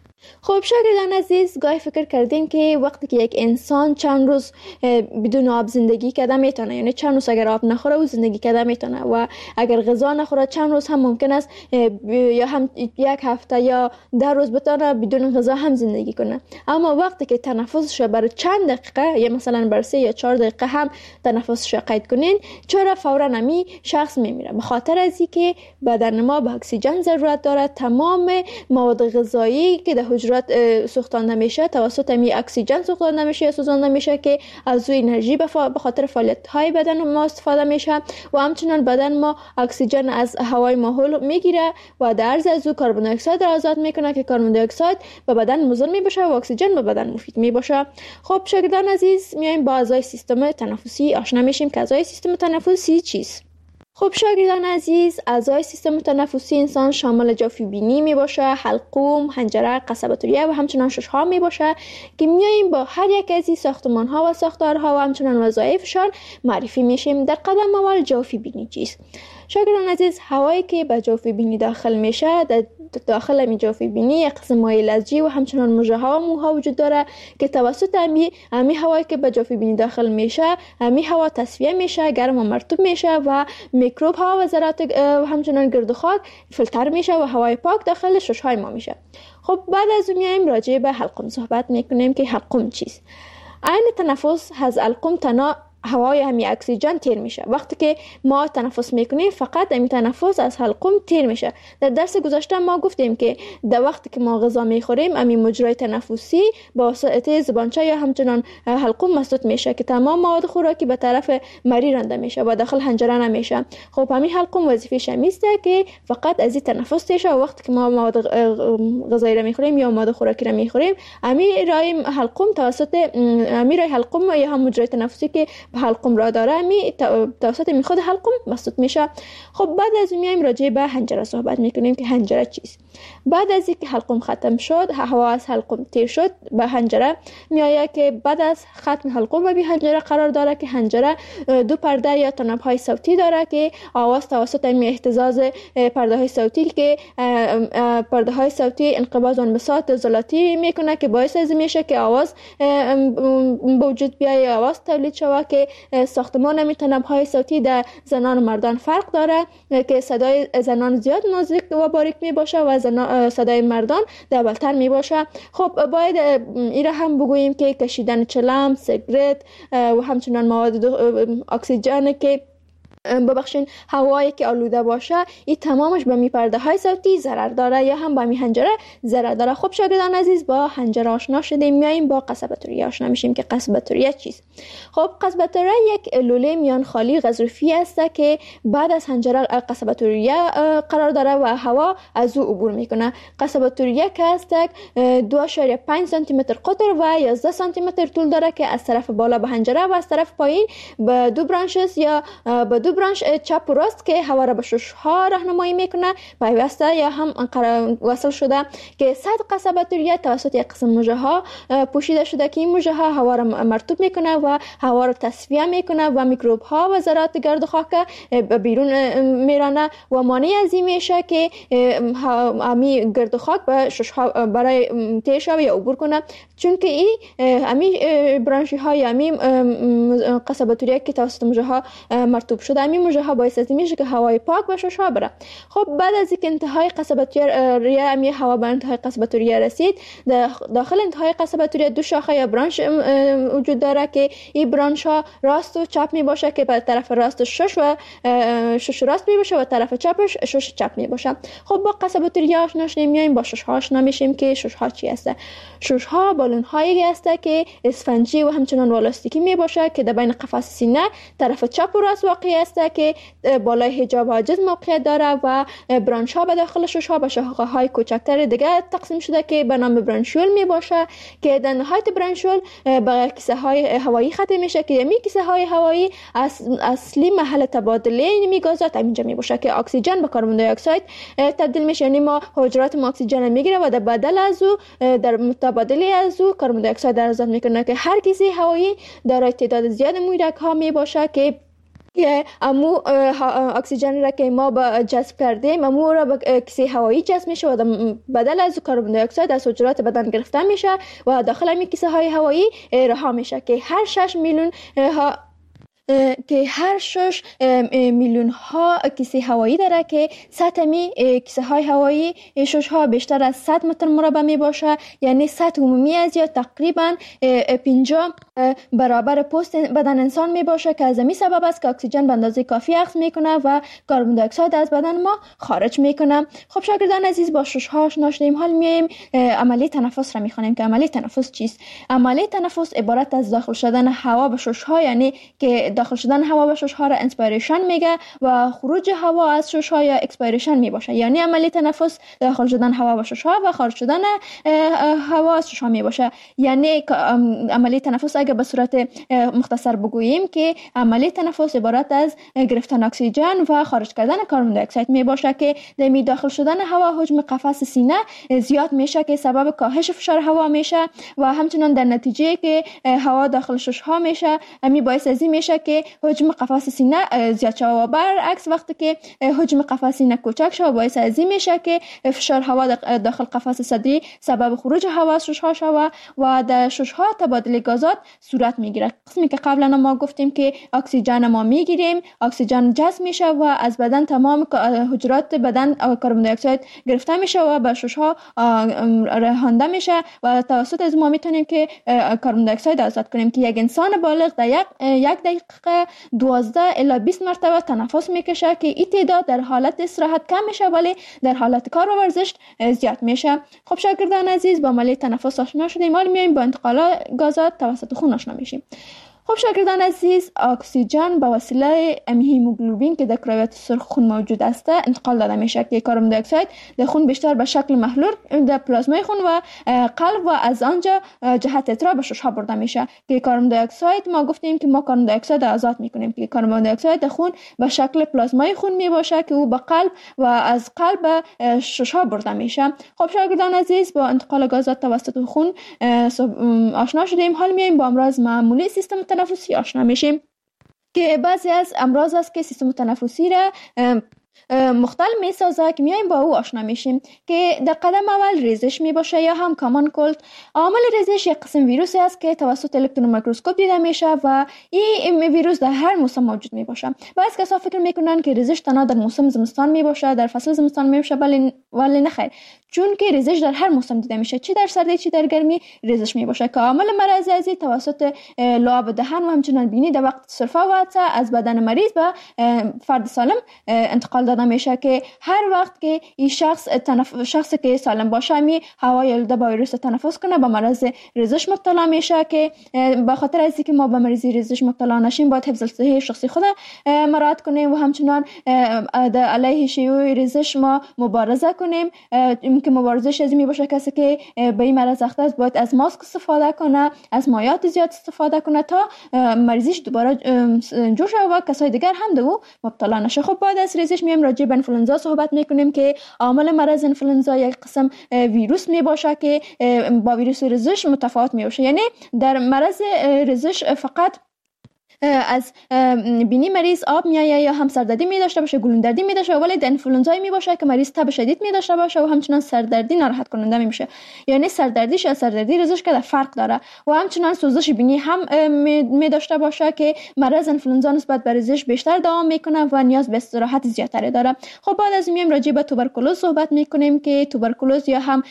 خب شاگردان عزیز، گاهی فکر کردیم که وقتی که یک انسان چند روز بدون آب زندگی کرده میتونه، یعنی چند روز اگر آب نخوره او زندگی کرده میتونه و اگر غذا نخوره چند روز هم ممکن است یا هم یک هفته یا ده روز بتونه بدون غذا هم زندگی کنه. اما وقتی که تنفسش برای چند دقیقه یا مثلا برای سه یا چهار دقیقه هم تنفسش قید کنین چرا فورا نمی شخص میمیره؟ به خاطر از اینکه بدن ما به اکسیژن ضرورت داره. تمام مواد غذایی که در حجرات سوختانده میشه توسط می اکسیژن سوختانده میشه یا سوزانده میشه که از او انرژی به خاطر فعالیت های بدن ما استفاده میشه و همچنان بدن ما اکسیژن از هوای ماحول میگیره و در عرض از او کربن دی اکساید را آزاد میکنه که کربن دی اکساید به بدن مضر میباشه و اکسیژن به بدن مفید میباشه. خب شاگردان عزیز، میایم با اعضای سیستم تنفسی آشنا میشیم که اعضای سیستم تنفسی چیست. خب شاگردان عزیز، اعضای سیستم تنفسی انسان شامل جوفی بینی می باشه، حلقوم، حنجره، قصبات ریه و همچنان ششها می باشه که میاییم با هر یک از این ساختمان ها و ساختارها و همچنان وظایفشان معرفی میشیم. در قدم اول جوفی بینی چیست؟ شاگردان عزیز، هوایی که به جوف بینی داخل میشه، در داخل می جوف بینی یک قسم مایع لزجی و همچنان مژه ها و موها وجود داره که توسط امی امی هوایی که به جوف بینی داخل میشه، امی هوا تصفیه میشه، گرم و مرطوب میشه و میکروب ها و ذرات و همچنان گرد و خاک فیلتر میشه و هوای پاک داخل شش های ما میشه. خب بعد از اون میایم راجع به حلقوم صحبت میکنیم که حلقوم چیست. عین تنفس از حلقوم تنها هوای همی اکسیژن تیر میشه. وقتی که ما تنفس میکنیم فقط همی تنفس از حلقوم تیر میشه. در درس گذشته ما گفتیم که در وقتی که ما غذا میخوریم همی مجرای تنفسی با واسطه زبانچه یا همچنان حلقوم مسدود میشه که تمام مواد خوراکی به طرف مری رانده میشه و داخل حنجره نمیشه. خب همین حلقوم وظیفه‌ش همیسته که فقط از این تنفس تیر شه و وقتی که ما مواد غذایی را میخوریم یا مواد خوراکی را میخوریم همی رای حلقوم توسط همی رای حلقوم یا هم مجرای تنفسی که حلقوم را داره می توسط می خود حلقوم مسدود میشه. خب بعد از میایم راجع به حنجره صحبت میکنیم که حنجره چیست. بعد از اینکه حلقوم ختم شد، هوا از حلقوم تیر شد، به حنجره میآید که بعد از ختم حلقوم به حنجره قرار داره که حنجره دو پرده یا تناب های صوتی داره که آواز توسط می اهتزاز پرده های صوتی که پرده های صوتی انقباض و انبساط زلاتی میکنه که باعث از میشه که آواز به وجود بیاید، آواز تولید شود که ساختمان همین تناب‌های صوتی در زنان و مردان فرق داره که صدای زنان زیاد نازک و باریک می باشه و صدای مردان دبلتر می باشه. خب باید این را هم بگوییم که کشیدن چلم، سیگرت و همچنان مواد اکسیژن که ببخشین هوایی که آلوده باشه این تمامش به می پرده های صوتی ضرر داره یا هم به می حنجره ضرر داره. خب شاگردان عزیز، با حنجره آشنا شدیم، میایم با قصبه آشنا میشیم که قصبه چیست. خب قصبه یک لوله میان خالی غضروفی است که بعد از حنجره قصبه قرار داره و هوا از او عبور میکنه. قصبه یک است دو و پنج سانتی متر قطر و یازده سانتی متر طول داره که از طرف بالا به حنجره و از طرف پایین به دو برانش یا به دو برانش چپ و راست که هوا را به شش ها راهنمایی میکنه پیوسته یا هم وصل شده که سطح قصبه توریه توسط یک قسم مژه ها پوشیده شده که این مژه ها هوا را مرطوب میکنه و هوا را تصفیه میکنه و میکروب ها و ذرات گرد و خاک بیرون میرانه و مانع از این میشه که امی گرد و خاک به شش ها برای تیر شوه یا عبور کنه، چون که این امی برانشی های امی قصبه توریه که توسط مژه ها مرطوب شده همین مژه ها باعث از میشه که هوای پاک به شش ها بره. خب بعد از اینکه انتهای قصبه توریه امی هوا به انتهای قصبه توریه رسید، داخل انتهای قصبه توریه دو شاخه یا برانش وجود داره که این برانش ها راست و چپ می باشه که به طرف راست شش و شش راست می باشه و طرف چپش شش چپ می باشه. خب با قصبه توریه آشنا شدیم، میایم با شش ها آشنا میشیم که شش ها چی هست. شش ها بالون هایی هست که اسفنجی و همچنان والاستیکی می باشه که در بین قفس سینه طرف چپ و راست واقع است که بالای حجاب حاجز موقعیت داره و برانش ها به داخل شش ها به شاخه های کوچکتر دیگه تقسیم شده که به نام برانشول می باشه که در نهایت برانشول به کیسه های هوایی ختم میشه که می کیسه های هوایی اصلی محل تبادله می گازات اینجا می باشه که اکسیژن به کربن دی اکساید تبدیل میشه. یعنی ما حجرات ما اکسیژن میگیره و در بدل از او در متبادله از او کربن دی اکساید در آزاد میکنه که هر کیسه هوایی دارای تعداد زیاد مویدک ها می باشه که که امو اکسیژن را که ما با جذب کردیم امو را به کیسه هوایی جذب میشه و بدل از کربن دی اکساید از حجرات بدن گرفته میشه و داخل این کیسه های هوایی رها میشه که هر شش میلیون ها که هر شش میلیون ها کیسه هوایی داره که سطح می کیسه های هوایی شش ها بیشتر از صد متر مربع می باشه، یعنی سطح عمومی از یا تقریبا پنجاه برابر پوست بدن انسان می باشه که از این سبب است که اکسیژن به اندازه کافی اخذ میکنه و کربن دی اکساید از بدن ما خارج میکنه. خب شاگردان عزیز، با شش ها آشنا شدیم، حال میایم عملی تنفس را میخوانیم که عملی تنفس چیست. عملی تنفس عبارت از داخل شدن هوا به شش ها، یعنی که داخل شدن هوا به شش ها را انسپایریشن میگه و خروج هوا از شش ها یا اکسپایریشن می باشه. یعنی عملی تنفس داخل شدن هوا به شش ها و خارج شدن هوا از شش ها می باشه. یعنی عملی تنفس اگه به صورت مختصر بگوییم که عملی تنفس عبارت از گرفتن اکسیژن و خارج کردن کربن دی اکساید می باشه که در می داخل شدن هوا حجم قفس سینه زیاد میشه که سبب کاهش فشار هوا میشه و همچنین در نتیجه که هوا داخل شش ها میشه می باعث از این میشه که حجم قفس سینه زیاد شود و برعکس وقتی که حجم قفس سینه کوچک شود باعث از این میشه که فشار هوا داخل قفس صدری سبب خروج هوا از ششها شود و در ششها تبادل گازات صورت میگیره. قسمی که قبلا ما گفتیم که اکسیژن ما میگیریم، اکسیژن جذب میشه و از بدن تمام حجرات بدن کربن دی اکساید گرفته میشه و به ششها رهانده میشه و توسط از ما میتونیم که کربن دی اکساید آزاد کنیم که یک انسان بالغ در یک یک دقیقه دوازده الی بیست مرتبه تنفس میکشه که این تعداد در حالت استراحت کم میشه ولی در حالت کار و ورزش زیاد میشه. خب شاگردان عزیز، با عملیه تنفس آشنا شدیم، حالا میایم با انتقال گازات توسط خون آشنا میشیم. خب شاگردان عزیز، اکسیژن به وسیله هیموگلوبین که در کرویات سرخ خون موجود است انتقال داده میشه که کربن دی اکساید در خون بیشتر به شکل محلول در پلازمای خون و قلب و از آنجا جهت اترا به ششها برده میشه که کربن دی اکساید ما گفتیم که ما کربن دی اکساید آزاد میکنیم که کربن دی اکساید در خون به شکل پلازمای خون میباشه که او به قلب و از قلب به ششها برده میشه. خب شاگردان عزیز، با انتقال گازات توسط خون آشنا شدیم، حال میایم با امراض معمولی سیستم تنفسی آشنا میشیم که بعضی از امراض است که سیستم تنفسی را مختل می سازه که میایم با او آشنا میشیم که در قدم اول ریزش می باشه یا هم کامان کولد. عامل ریزش یک قسم ویروسی است که توسط الکترون میکروسکوپ دیده میشه و این ویروس در هر موسم موجود می باشه. بعضی کسا فکر میکنن که ریزش تنها در موسم زمستان می باشه، در فصل زمستان می باشه، ولی ولی نه خیر، چون که ریزش در هر موسم دیده میشه، چی در سردی چی در گرمی ریزش می باشه که عامل مرض ازی توسط لعاب دهن و همچنین بینی در وقت سرفه و عطسه از بدن مریض به فرد سالم انتقال داده میشه که هر وقت که این شخص تنف... شخصی که سالم باشه می هوای آلوده با ویروس تنفس کنه به مرض ریزش مبتلا میشه که به خاطر از اینکه ما به مرض ریزش مبتلا نشیم باید حفظ صحی شخصی خود مراعات کنیم و همچنین علیه شیوع ریزش ما مبارزه کنیم که مبارزش از می باشه کسی که به این مرض اخته است باید از ماسک استفاده کنه، از مایعات زیاد استفاده کنه تا مریضیش دوباره جوش و کسای دیگر هم دو مبتلا نشه. خب بعد از ریزش میایم راجع به انفلوئنزا صحبت میکنیم که عامل مرض انفلوئنزا یک قسم ویروس می باشه که با ویروس ریزش متفاوت می باشه. یعنی در مرض ریزش فقط از بینی مریض آب میایه یا هم سردردی می داشته باشه، گلوندردی می داشته، ولی در انفلوئنزا می باشه که مریض تب شدید می داشته باشه و همچنین سردردی ناراحت کننده می میشه. یعنی سردردیش از سردردی ریزش که فرق داره و همچنین سوزش بینی هم می داشته باشه که مرض انفلوئنزا نسبت به ریزش بیشتر دوام میکنه و نیاز به استراحت زیادتری داره. خب بعد از میایم راجع به توبرکولوز صحبت میکنیم که توبرکولوز یا هم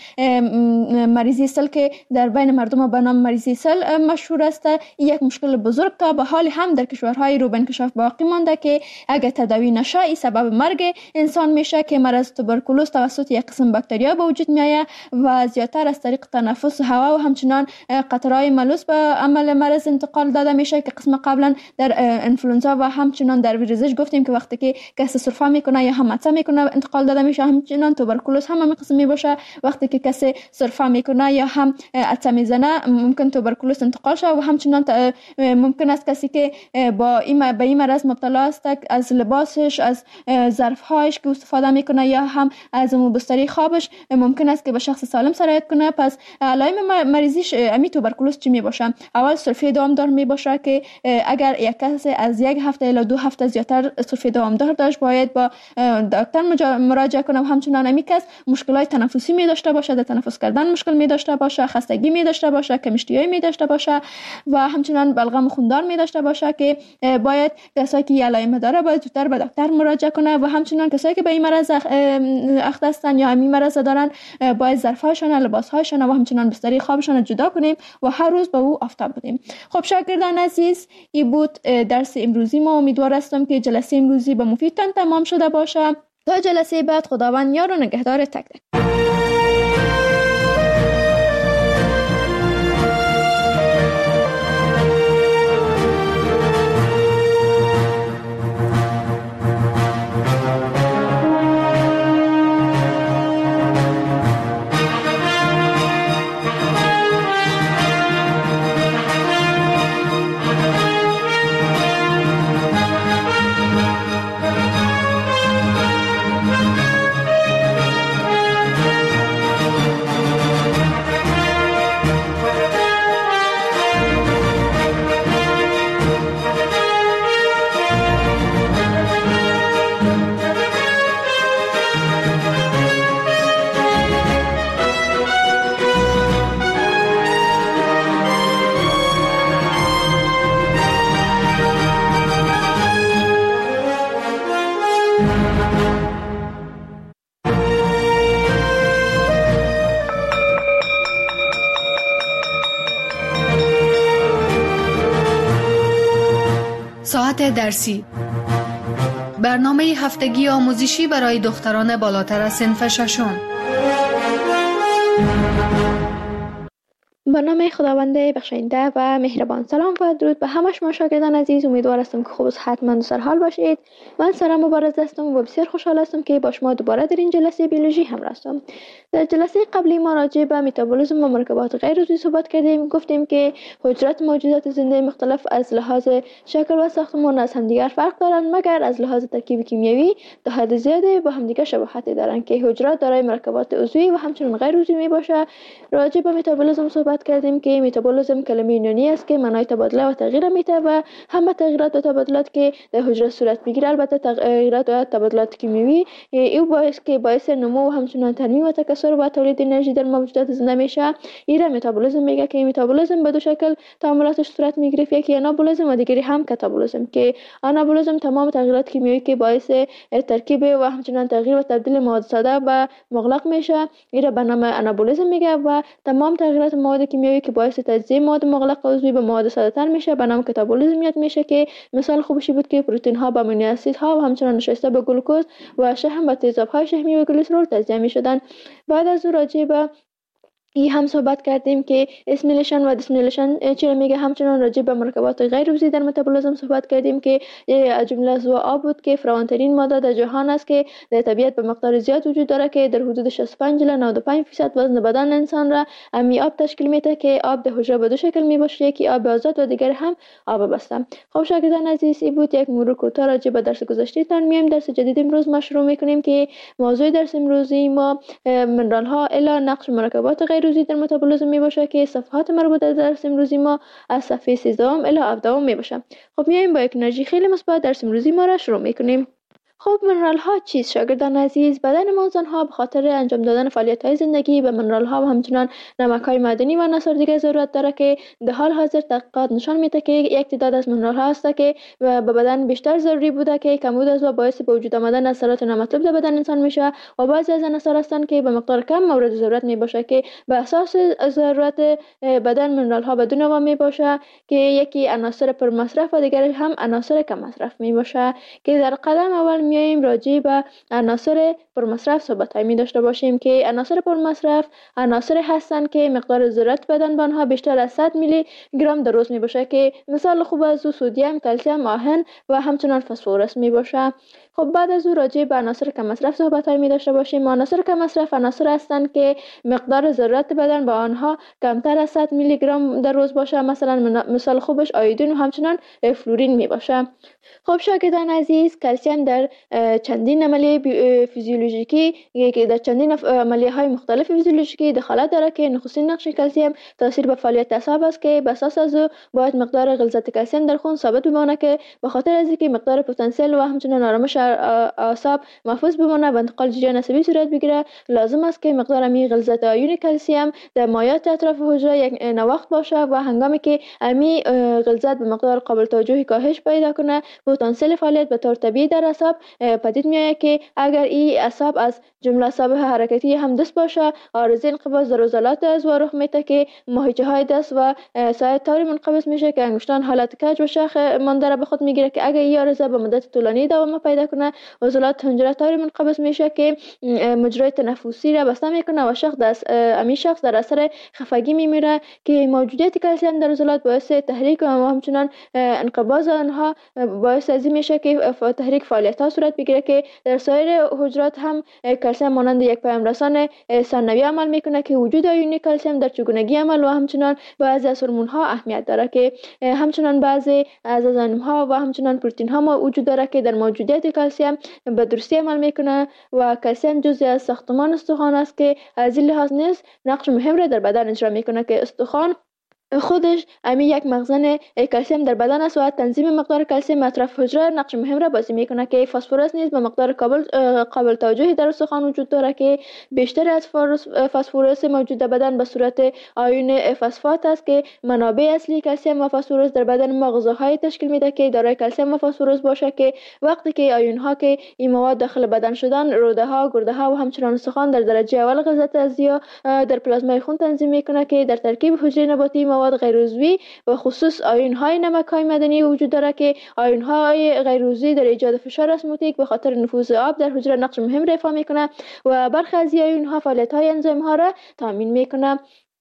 مریضی سل که در بین مردم به نام مریضی سل مشهور است، یک مشکل بزرگ که به حال هم در کشورهای رو به انکشاف باقی مانده که اگر تداوی نشه این سبب مرگ انسان میشه که مرض توبرکولوز توسط یک قسم باکتریا به وجود میآید و زیادتر از طریق تنفس هوا و همچنان قطرهای ملوث به عمل مرض انتقال داده میشه که قسم قبلا در انفلوئنزا و همچنان در ریزش گفتیم که وقتی که کسی سرفه میکنه یا هم عطسه میکنه انتقال داده میشه. همچنان توبرکولوز هم همین قسم میباشه، وقتی که کسی سرفه میکنه یا هم عطسه میزنه ممکن توبرکولوز انتقال شه و همچنان ممکن است کسی که با این به این مرض مبتلا است از لباسش، از ظرفهایش که استفاده میکنه یا هم از بستری خوابش ممکن است که به شخص سالم سرایت کنه. پس علائم مریضیش امی توبرکولوز چی میباشه؟ اول سرفه دوامدار میباشه که اگر یک کسی از یک هفته الی دو هفته زیادتر سرفه دوامدار داشت باید با دکتر مراجعه کنه و همچنان امی کس مشکلات تنفسی می داشته باشه، در تنفس کردن مشکل می داشته باشه، خستگی می داشته باشه، کمشتیایی می داشته باشه و همچنان بلغم خوندار می داشته باشه که باید کسایی که علائم داره باید زودتر به دکتر مراجعه کنه و همچنان کسایی که به این مرض اخته هستن یا همین مرض دارن باید ظرفهاشون، لباسهاشون و همچنان بستری خوابشون جدا کنیم و هر روز به او آفتاب بدیم. خب شاگردان عزیز، این بود درس امروزی ما. امیدوار هستم که جلسه امروزی به مفیدتان تمام شده باشه. تا جلسه بعد خداوند یار و نگهدار تک تک.
ساعت درسی، برنامه هفتگی آموزشی برای دختران بالاتر از صنف ششم.
با نام خداوند بخشاینده و مهربان. سلام و درود به همه شما شاگردان عزیز. امیدوار هستم که خوب و صحتمند و سرحال باشید. من سارا مبارز هستم و بسیار خوشحال هستم که با شما دوباره در این جلسه بیولوژی همراه هستم. در جلسه قبلی ما راجع به متابولیسم و مرکبات غیر عضوی صحبت کردیم. گفتیم که حجرات موجودات زنده مختلف از لحاظ شکل و ساختمان از همدیگر فرق دارند، مگر از لحاظ ترکیب کیمیایی تا حد زیادی با همدیگر شباهت دارند که حجرات دارای مرکبات عضوی و همچنین غیر عضوی میباشه. راجع به متابولیسم صحبت کردیم که متابولیسم کلمه یونانی است که معنای تبادله و تغییر میده و همه تغییرات و تبادلات که در حجره صورت میگیره، البته تغییرات و تبادلات کیمیایی، این باعث که باعث نمو و همچنین تنمیم و تکثر و تولید انرژی در موجودات زنده میشه. این متابولیسم میگه که متابولیسم به دو شکل تعاملاتش صورت میگیره، یکی آنابولیسم و دیگری هم کاتابولیسم. که آنابولیسم تمام تغییرات کیمیایی که باعث ترکیب و همچنین تغییر و تبدیل مواد ساده به مغلق میشه، این به نام آنابولیسم میگه، و تمام تغییرات مواد کیمیایی که باعث تجزیه مواد مغلق عضوی به مواد ساده تر میشه به نام کاتابولیسم یاد میشه. که مثال خوبشی بود که پروتئین ها به امینو اسید ها و همچنین نشسته به گلوکوز و شحم و تیزاب های شحمی و گلیسرول تجزیه میشدن. بعد از او راجع به ای هم صحبت کردیم که اسمیلیشن و دیسمیلیشن چرا میگه. همچنان راجع به مرکبات غیر عضوی در متابولیسم صحبت کردیم که از جمله از آب بود که فراوان‌ترین ماده در جهان است که در طبیعت به مقدار زیاد وجود داره که در حدود شصت و پنج الی نود و پنج درصد وزن بدن انسان را امی آب تشکیل میده. که آب در حجره به دو شکل میباشه، یکی آب آزاد و دیگر هم آب بسته. خب شاگردان عزیز، این بود یک مرور کوتاه راجع به درس گذشته تان. میایم درس جدید امروز ما شروع میکنیم که موضوع درس امروزی ما منرال ها الی نقش مرکبات غیر عضوی در متابولیسم می باشه که صفحات مربوط به درس امروزی ما از صفحه سیزده الی هفده می باشه. خب میایم با یک انرژی خیلی مثبت درس امروزی ما را شروع میکنیم. خب منرال ها چیست شاگردان عزیز؟ بدن ما انسان ها به خاطر انجام دادن فعالیت های زندگی به منرال ها و همچنان نمک های معدنی و عناصر دیگه ضرورت داره که در حال حاضر تحقیقات نشان میده که یک تعداد از منرال ها هست که به بدن بیشتر ضروری بوده که کمبود از و باعث به وجود آمدن اثرات نامطلوب در بدن انسان میشه، و بعضی از عناصر هستند که به مقدار کم مورد ضرورت میباشه که به اساس ضرورت بدن منرال ها به دو نوع میباشه که یکی عناصر پر مصرف و دیگر هم عناصر کم مصرف میباشه. که در قدم اول میایم راجع به عناصر پرمصرف صحبت می داشته باشیم که عناصر پرمصرف عناصری هستند که مقدار ضرورت بدن به آنها بیشتر از صد میلی گرم در روز می باشه. که مثال خوب از او سدیم، کلسیم، آهن و همچنان فسفرس می باشه. خب بعد از او راجع به عناصر کم مصرف صحبت می داشته باشیم. عناصر کم مصرف عناصر هستند که مقدار ضرورت بدن به آنها کمتر از صد میلی گرم در روز باشه. مثلا مثال خوبش آیودین و همچنان فلورین می باشه. خب شاگردان عزیز، کلسیم در چندین عملیه فیزیولوژیکی که در چندین عملیه های مختلف فیزیولوژیکی دخالت داره که نخستین نقش کلسیم تاثیر به فعالیت اعصاب است که به اساس از او باید مقدار غلظت کلسیم در خون ثابت بمانه که به خاطر از اینکه مقدار پتانسیل و همچنین آرامش اعصاب محفوظ بمانه و انتقال جریان عصبی صورت بگیره، لازم است که مقدار امی غلظت آیون کلسیم در مایات اطراف حجره یک نواخت باشه و هنگامی که امی غلظت به مقدار قابل توجهی کاهش پیدا کنه، پتانسیل فعالیت به طور طبیعی در اعصاب پدید میآید. که اگر این اعصاب از جمله اعصاب حرکتی هم دست باشه، عارضه انقباض در عضلات از و رخ میده که ماهیچه های دست و ساعد طوری منقبض میشه که انگشتان حالت کج و شاخ مانده را به خود میگیره. که اگر این عارضه به مدت طولانی دوام پیدا کنه، عضلات حنجره طوری منقبض میشه که مجرای تنفسی را بسته میکنه و شخص دست امی شخص در اثر خفگی میمیره. که موجودیت کلسیم در عضلات باعث تحریک و همچنان انقباض آنها باعث از این میشه که تحریک فعالیت ها صورت بگیره. که در سایر حجرات هم کلسیم مانند یک پیام رسان ثانوی عمل میکنه که وجود آیون کلسیم در چگونگی عمل و همچنان بعضی از هورمون ها اهمیت داره. که همچنان بعضی از انزیم ها و همچنان پروتئین ها ما وجود داره که در موجودیت کلسیم به درستی عمل میکنه و کلسیم جزئی از ساختمان استخوان است که از این لحاظ نیز نقش مهم را در بدن اجرا میکنه. که استخوان
خودش امی یک مخزن کلسیم در بدن است و تنظیم مقدار کلسیم اطراف حجره نقش مهم را بازی میکنه که فسفرس نیز به مقدار قابل قابل توجهی در استخوان وجود داره که بیشتر از فسفرس موجود در بدن به صورت آیون فسفات است که منابع اصلی کلسیم و فسفرس در بدن ما غذاهای تشکیل میده که دارای کلسیم و فسفرس باشه که وقتی که آیون ها که این مواد داخل بدن شدن روده ها گرده ها و همچنان استخوان در درجه اول غذا تغذیه در پلازمای خون تنظیم میکنه که در ترکیب حجره نباتی مواد غیر عضوی و خصوص آیون های نمک های معدنی وجود داره که آیون های غیر عضوی در ایجاد فشار اسموتیک به خاطر نفوذ آب در حجره نقش مهم را ایفا میکنه و برخی از آیون ها فعالیت های انزیم ها را تامین میکنه.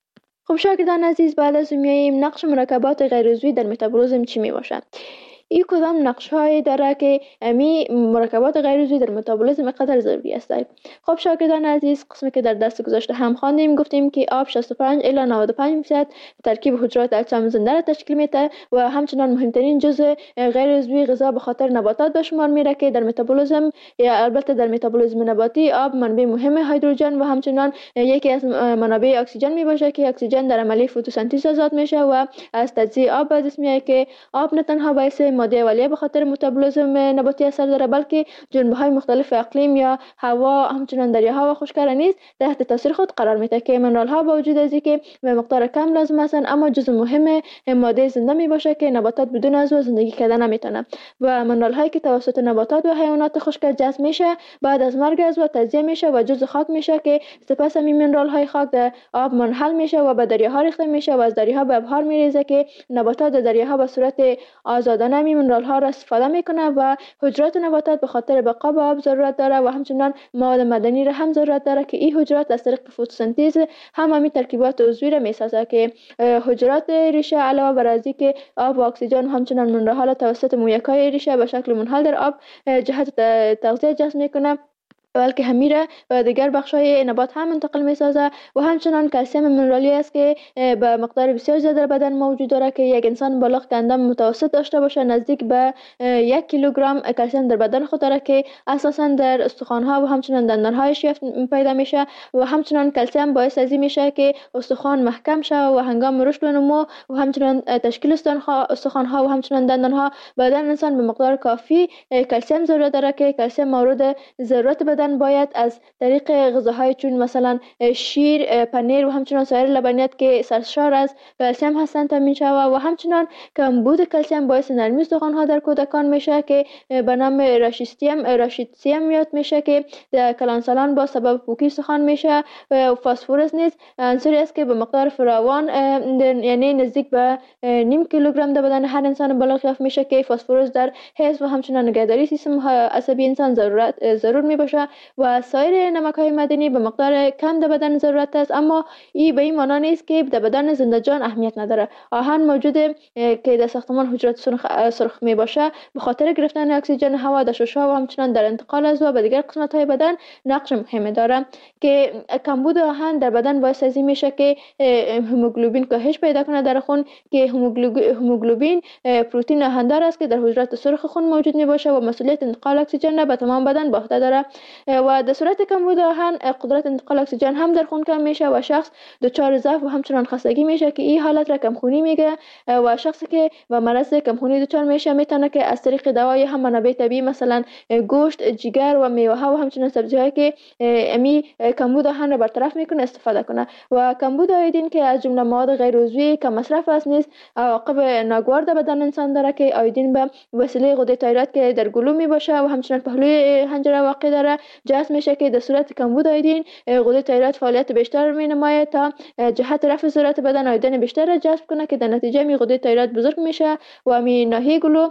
خب شاگردان عزیز، بعد از میاییم نقش مرکبات غیر عضوی در متابولیسم چی می باشد؟ این کدام نقش هایی داره که امی مرکبات غیر عضوی در متابولیسم قدر ضروری است؟ خب شاگردان عزیز، قسمی که در درس گذشته هم خواندیم گفتیم که آب شصت و پنج الی نود و پنج درصد ترکیب حجرات اجسام زنده را تشکیل میده و همچنان مهمترین جزء غیر عضوی غذا به خاطر نباتات به شمار میره که در متابولیسم یا البته در متابولیسم نباتی آب منبع مهم هیدروژن و همچنان یکی از منابع اکسیژن می باشه که اکسیژن در عملیه فتوسنتز آزاد میشه و از تجزیه آب به دست میاد که آب نه تنها باعث ماده اولیه به خاطر متابولیسم نباتی اثر داره بلکه جنبه های مختلف اقلیم یا هوا همچنان دریاها و خشکیدنی نیز تحت تاثیر خود قرار میده که منرال ها با وجود از اینکه به مقدار کم لازم هستند اما جزء مهم ماده زنده می باشه که نباتات بدون عضو زندگی کردن نمیتونه و منرال هایی که توسط نباتات و حیوانات خشک جذب میشه بعد از مرگ عضو تجزیه میشه و جزء خاک میشه که سپس این منرال های خاک در آب منحل میشه و به دریاها ریخته میشه و از دریاها به ابحار میریزه که نباتات در دریاها به صورت آزادانه می منرال ها را استفاده میکنه و حجرات نباتات به خاطر بقا به آب ضرورت داره و همچنان مواد معدنی را هم ضرورت داره که این حجرات از طریق فتوسنتز هم همین ترکیبات عضوی را میسازه که حجرات ریشه علاوه بر از اینکه آب و اکسیژن همچنان منرال ها را توسط مویکای ریشه به شکل منحل در آب جهت تغذیه جذب میکنه بلکه همیره و دیگر بخش‌های نبات هم منتقل می‌سازه و همچنان کلسیم منرالی است که به مقدار بسیار زیاد در بدن موجود داره که یک انسان بالغ که اندام متوسط داشته باشه نزدیک به یک کیلوگرم کلسیم در بدن خود داره که اساساً در استخوان‌ها و همچنان دندان‌های شیفت پیدا میشه و همچنان کلسیم باعث از این میشه که استخوان محکم شه و هنگام رشد و نمو و همچنان تشکیل استخوان‌ها و همچنان دندان‌ها بدن انسان به مقدار کافی کلسیم ضرورت داره که کلسیم مورد ضرورت بدن باید از طریق غذاهای چون مثلا شیر، پنیر و همچنان سایر لبنیات که سرشار از کلسیم هستند تامین شود و همچنان کمبود کلسیم باعث نرمی استخوان‌ها در کودکان میشه که به نام راشیستیم راشیتسیم یاد میشه که در کلانسالان با سبب پوکی استخوان میشه و فسفرس نیز عنصری است که به مقدار فراوان یعنی نزدیک به نیم کیلوگرم در بدن هر انسان بالغ یافت میشه که فسفرس در حفظ و همچنان نگهداری سیستم عصبی انسان ضرورت ضرور میباشه و سایر نمک‌های معدنی به مقدار کم در بدن ضرورت است اما این به این معنی نیست که در بدن زنده جان اهمیت نداره. آهن موجوده که در ساختمان حجرات سرخ, سرخ می باشه به خاطر گرفتن اکسیژن هوا در شش‌ها و همچنان در انتقال از و به دیگر قسمت‌های بدن نقش مهمی داره که کمبود آهن در بدن باعث از این میشه که هموگلوبین کاهش پیدا کنه در خون که هموگلوبین پروتئین آهندار است که در حجرات سرخ خون موجود می باشه و مسئولیت انتقال اکسیژن را به تمام بدن به عهده داره و در صورت کمبود آهن قدرت انتقال اکسیژن هم در خون کم میشه و شخص دچار ضعف و همچنان خستگی میشه که این حالت را کمخونی میگه و شخصی که به مرض کمخونی دچار میشه میتونه که از طریق دوای هم منابع طبیعی مثلا گوشت، جگر و میوه ها و همچنان سبزی‌هایی که امی کمبود آهن را برطرف میکنه استفاده کنه و کمبود آیودین که از جمله مواد غیر عضوی که مصرف است نیز عواقب ناگوار در بدن انسان داره که آیودین به وسیله غده تایروید که در گلو می باشه و همچنان پهلوی حنجره واقع داره جذب میشه که در صورت کمبود آیودین غده تایروید فعالیت بیشتر می نماید تا جهت رفع ضرورت بدن آیودین بیشتر را جذب کنه که در نتیجه می غده تایروید بزرگ میشه و می ناحیه گلو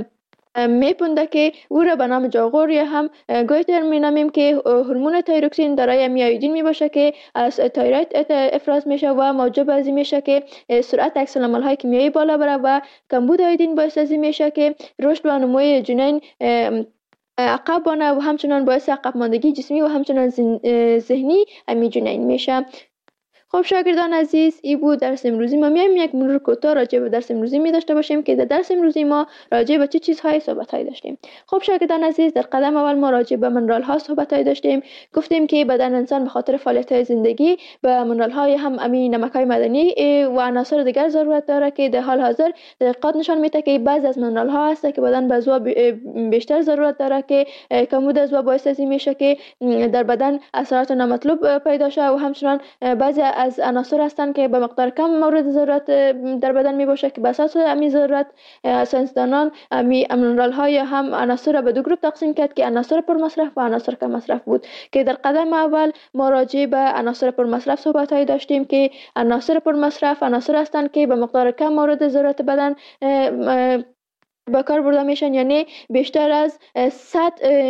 میپونده که او را به نام جاغور یا هم گویتر مینامیم که هورمون تایروکسین دارای آیودین می باشه که از تایروید افراز میشه و موجب از این میشه که سرعت عکس العمل‌های کیمیایی بالا بره و کمبود آیودین باعث از این میشه که رشد و نموی جنین عقب بانه و همچنان باعث عقب ماندگی جسمی و همچنان ذهنی امی جنین میشه. خب شاگردان عزیز، این بود درس امروزی ما. میایم یک مرور کوتاه راجع به درس امروزی می داشته باشیم که در درس امروزی ما راجع به چه چیزهای صحبت‌های داشتیم. خب شاگردان عزیز، در قدم اول ما راجع به منرال ها صحبت‌های داشتیم. گفتیم که بدن انسان به خاطر فعالیت‌های زندگی به منرال های هم امین نمک‌های معدنی و عناصر دیگر ضرورت داره که در حال حاضر تحقیقات نشان میده که بعضی از منرال ها هست که بدن به زوا بیشتر ضرورت داره که کمبود از باعث از این میشه که در بدن اثرات نامطلوب پیدا شه و همچنان بعضی از عناصر هستند که به مقدار کم مورد ضرورت در بدن می باشه که به اساس همین ضرورت ساینسدانان می منرال های هم عناصر را به دو گروه تقسیم کرد که عناصر پر مصرف و عناصر کم مصرف بود که در قدم اول ما راجع به عناصر پر مصرف صحبت هایی داشتیم که عناصر پر مصرف عناصر هستند که به مقدار کم مورد ضرورت بدن به کار برده میشن، یعنی بیشتر از صد